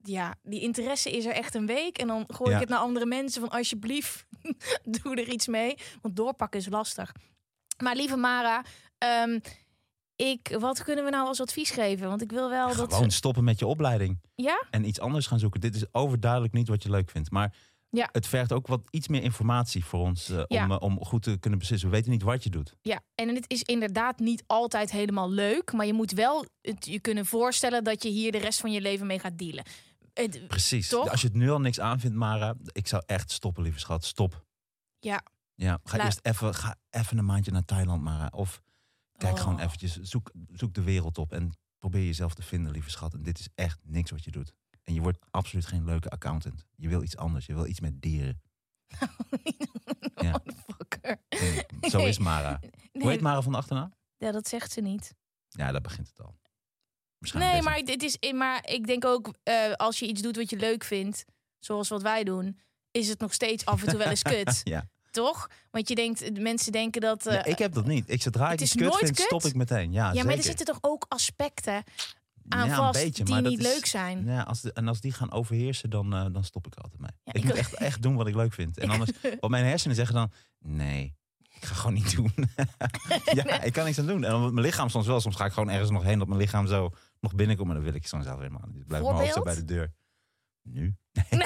ja, die interesse is er echt een week. En dan gooi Ja. ik het naar andere mensen van alsjeblieft, doe er iets mee. Want doorpakken is lastig. Maar lieve Mara, um, ik, wat kunnen we nou als advies geven? Want ik wil wel dat... Gewoon stoppen met je opleiding. Ja? En iets anders gaan zoeken. Dit is overduidelijk niet wat je leuk vindt. Maar Ja. het vergt ook wat iets meer informatie voor ons. Uh, Ja. om, uh, om goed te kunnen beslissen. We weten niet wat je doet. Ja, en het is inderdaad niet altijd helemaal leuk. Maar je moet wel het je kunnen voorstellen dat je hier de rest van je leven mee gaat dealen. Het, Precies. Toch? Als je het nu al niks aanvindt, Mara. Ik zou echt stoppen, lieve schat. Stop. ja, Ja, ga La- eerst even, ga even een maandje naar Thailand, Mara. Of kijk Oh. gewoon eventjes, zoek, zoek de wereld op en probeer jezelf te vinden, lieve schat. En dit is echt niks wat je doet. En je wordt absoluut geen leuke accountant. Je wil iets anders, je wil iets met dieren. Ja. Motherfucker. Nee, zo Nee. is Mara. Hoe Nee, heet Mara van de achternaam? ja, dat zegt ze niet. Ja, daar begint het al. Nee, deze. maar, dit is, maar ik denk ook, uh, als je iets doet wat je leuk vindt, zoals wat wij doen, is het nog steeds af en toe wel eens kut. Ja. Toch? Want je denkt, mensen denken dat... Uh, Nee, ik heb dat niet. Ik, zodra ik het iets is kut nooit vind, kut? stop ik meteen. Ja, ja, maar zeker. er zitten toch ook aspecten aan Ja, een vast beetje, die maar dat niet is- leuk zijn. Ja, als de, en als die gaan overheersen, dan, uh, dan stop ik er altijd mee. Ja, ik ik moet ook. echt, echt doen wat ik leuk vind. En anders, wat mijn hersenen zeggen dan, nee, ik ga gewoon niet doen. Ja, ik kan niks aan doen. En dan mijn lichaam soms wel. Soms ga ik gewoon ergens nog heen dat mijn lichaam zo nog binnenkomt. Maar dan wil ik zo zelf helemaal niet. Ik blijf mijn hoofd zo bij Voorbeeld? de deur. Nu?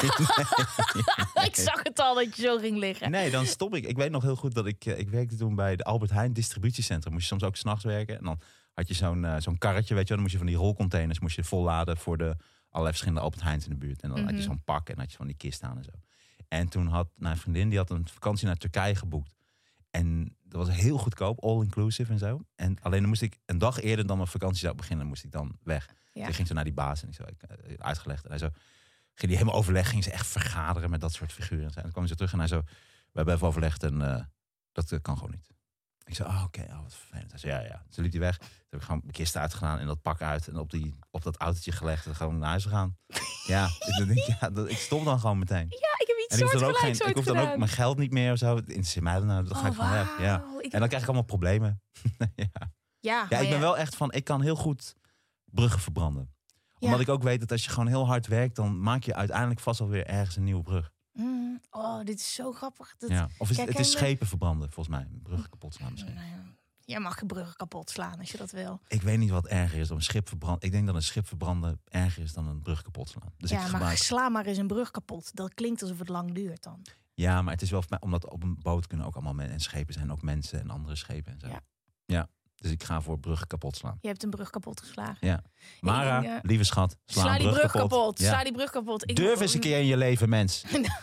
Ik zag het al dat je zo ging liggen. Nee, dan stop ik. Ik weet nog heel goed dat ik, uh, ik werkte toen bij de Albert Heijn distributiecentrum. Moest je soms ook 's nachts werken. En dan had je zo'n uh, zo'n karretje, weet je wel. Dan moest je van die rolcontainers moest je volladen voor de allerlei verschillende Albert Heijns in de buurt. En dan had je Mhm. zo'n pak en had je van die kist aan en zo. En toen had mijn vriendin, die had een vakantie naar Turkije geboekt. En dat was heel goedkoop, all inclusive en zo. En alleen dan moest ik een dag eerder dan mijn vakantie zou beginnen, moest ik dan weg. Ja. Dus ik ging zo naar die baas en ik zo ik, uh, uitgelegd. En hij zo, ging die helemaal overleg, ging ze echt vergaderen met dat soort figuren. En zo. En toen kwam ze terug en hij zo, we hebben even overlegd en uh, dat uh, kan gewoon niet. Ik zei, oh, oké, okay, oh, wat vervelend. Hij zei, ja, ja. Toen liep hij weg. Toen heb ik gewoon mijn kist uitgedaan en dat pak uit. En op, die, op dat autootje gelegd en gewoon naar huis gegaan. Ja, ik, dan denk, ja dat, ik stop dan gewoon meteen. Ja, ik heb iets En ik hoef dan ook, soortgelijks geen, ik hoef ooit dan ook gedaan. mijn geld niet meer of zo. Het interesseert mij dan nou, dat ga ik Oh, gewoon weg. Ja. wauw. Ik- En dan krijg ik allemaal problemen. ja. Ja, ja, maar ik ben ja. wel echt van, ik kan heel goed bruggen verbranden. Omdat Ja. ik ook weet dat als je gewoon heel hard werkt, dan maak je uiteindelijk vast wel weer ergens een nieuwe brug. Mm, oh, dit is zo grappig. Dat, Ja. Of is het, het is herkenbaar. schepen verbranden, volgens mij. Bruggen kapot slaan misschien. Nou ja, jij mag je bruggen kapot slaan als je dat wil. Ik weet niet wat erger is dan een schip verbranden. Ik denk dat een schip verbranden erger is dan een brug kapot slaan. Dus ja, ik maar gebruik... sla maar eens een brug kapot. Dat klinkt alsof het lang duurt dan. Ja, maar het is wel voor mij, omdat op een boot kunnen ook allemaal mensen en schepen zijn ook mensen en andere schepen en zo. Ja. Ja. Dus ik ga voor bruggen kapot slaan. Je hebt een brug kapot geslagen. Ja. Mara, denk, uh, lieve schat, sla, Sla een die brug kapot. kapot. Ja. Sla die brug kapot. Ik Durf eens een keer in je leven, mens.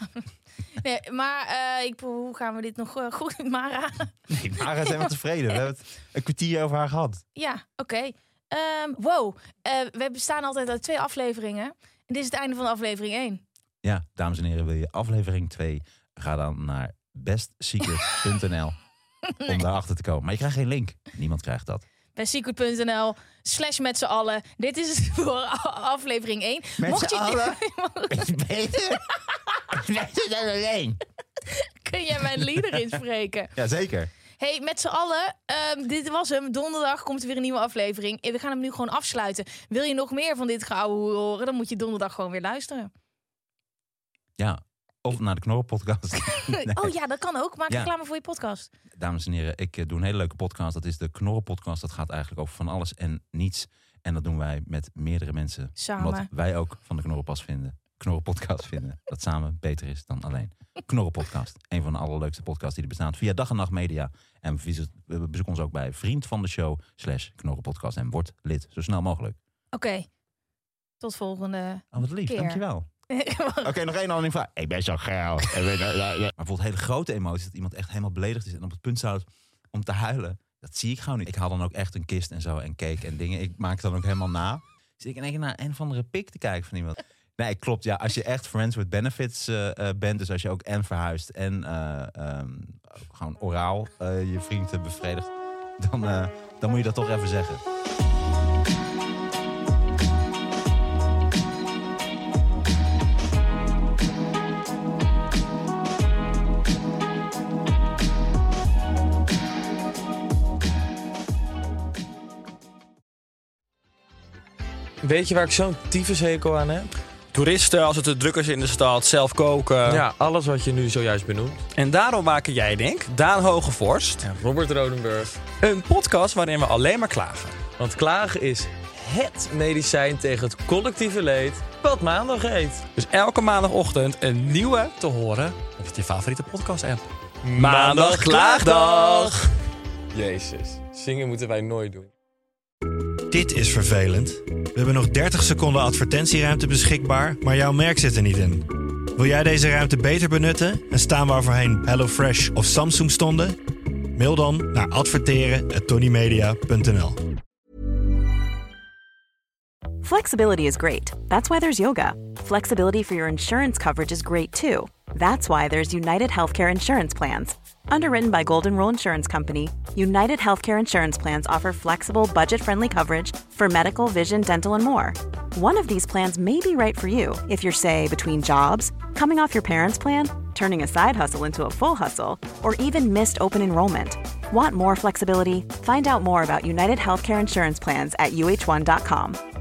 Nee, maar uh, ik, hoe gaan we dit nog uh, goed met Mara? Nee, Mara is helemaal tevreden. We hebben het een kwartier over haar gehad. Ja, oké. Okay. Um, wow, uh, we bestaan altijd uit twee afleveringen. En dit is het einde van aflevering één. Ja, dames en heren, wil je aflevering twee? Ga dan naar best secret punt n l Nee. om daarachter te komen. Maar je krijgt geen link. Niemand krijgt dat. Bij secret punt n l slash met z'n allen. Dit is het voor aflevering één. Met Mocht z'n je... allen? Beetje beter? Beter dan alleen. Kun jij mijn lieder inspreken? Jazeker. Hey, met z'n allen, um, dit was hem. Donderdag komt er weer een nieuwe aflevering. En we gaan hem nu gewoon afsluiten. Wil je nog meer van dit geouwe horen, dan moet je donderdag gewoon weer luisteren. Ja, of naar de Knorren-podcast. Nee. Oh ja, dat kan ook. Maak Ja. reclame voor je podcast. Dames en heren, ik uh, doe een hele leuke podcast. Dat is de Knorren-podcast. Dat gaat eigenlijk over van alles en niets. En dat doen wij met meerdere mensen. Samen. Omdat wij ook van de Knorren-pas vinden. Knorren-podcast vinden. Dat samen beter is dan alleen. Knorren-podcast. Een van de allerleukste podcasts die er bestaan. Via Dag en Nacht Media. En we bezoeken ons ook bij vriend van de show. Slash Knorren-podcast. En word lid. Zo snel mogelijk. Oké. Okay. Tot volgende Oh, wat lief. keer. Dankjewel. Oké, okay, nog één andere vraag. Ik ben zo geil. Maar bijvoorbeeld hele grote emoties. Dat iemand echt helemaal beledigd is. En op het punt staat om te huilen. Dat zie ik gewoon niet. Ik haal dan ook echt een kist en zo. En cake en dingen. Ik maak het dan ook helemaal na. Zit ik in één keer naar een of andere pik te kijken van iemand. Nee, klopt. Ja, als je echt friends with benefits uh, uh, bent. Dus als je ook en verhuist. En uh, um, ook gewoon oraal uh, je vriend bevredigt. Dan, uh, dan moet je dat toch even zeggen. Weet je waar ik zo'n tyfushekel aan heb? toeristen als het te druk is in de stad, zelf koken. Ja, alles wat je nu zojuist benoemt. En daarom maken jij, denk Daan Hogevorst En Robert Rodenburg. een podcast waarin we alleen maar klagen. Want klagen is het medicijn tegen het collectieve leed wat maandag heet. Dus elke maandagochtend een nieuwe te horen op je favoriete podcast-app. Maandag Klaagdag! Jezus, zingen moeten wij nooit doen. Dit is vervelend. We hebben nog dertig seconden advertentieruimte beschikbaar, maar jouw merk zit er niet in. Wil jij deze ruimte beter benutten en staan waar voorheen HelloFresh of Samsung stonden? Mail dan naar adverteren at tonymedia punt n l. Flexibility is great. That's why there's yoga. Flexibility for your insurance coverage is great too. That's why there's United Healthcare Insurance Plans. Underwritten by Golden Rule Insurance Company, United Healthcare Insurance Plans offer flexible, budget-friendly coverage for medical, vision, dental, and more. One of these plans may be right for you if you're, say, between jobs, coming off your parents' plan, turning a side hustle into a full hustle, or even missed open enrollment. Want more flexibility? Find out more about United Healthcare Insurance Plans at u h one dot com.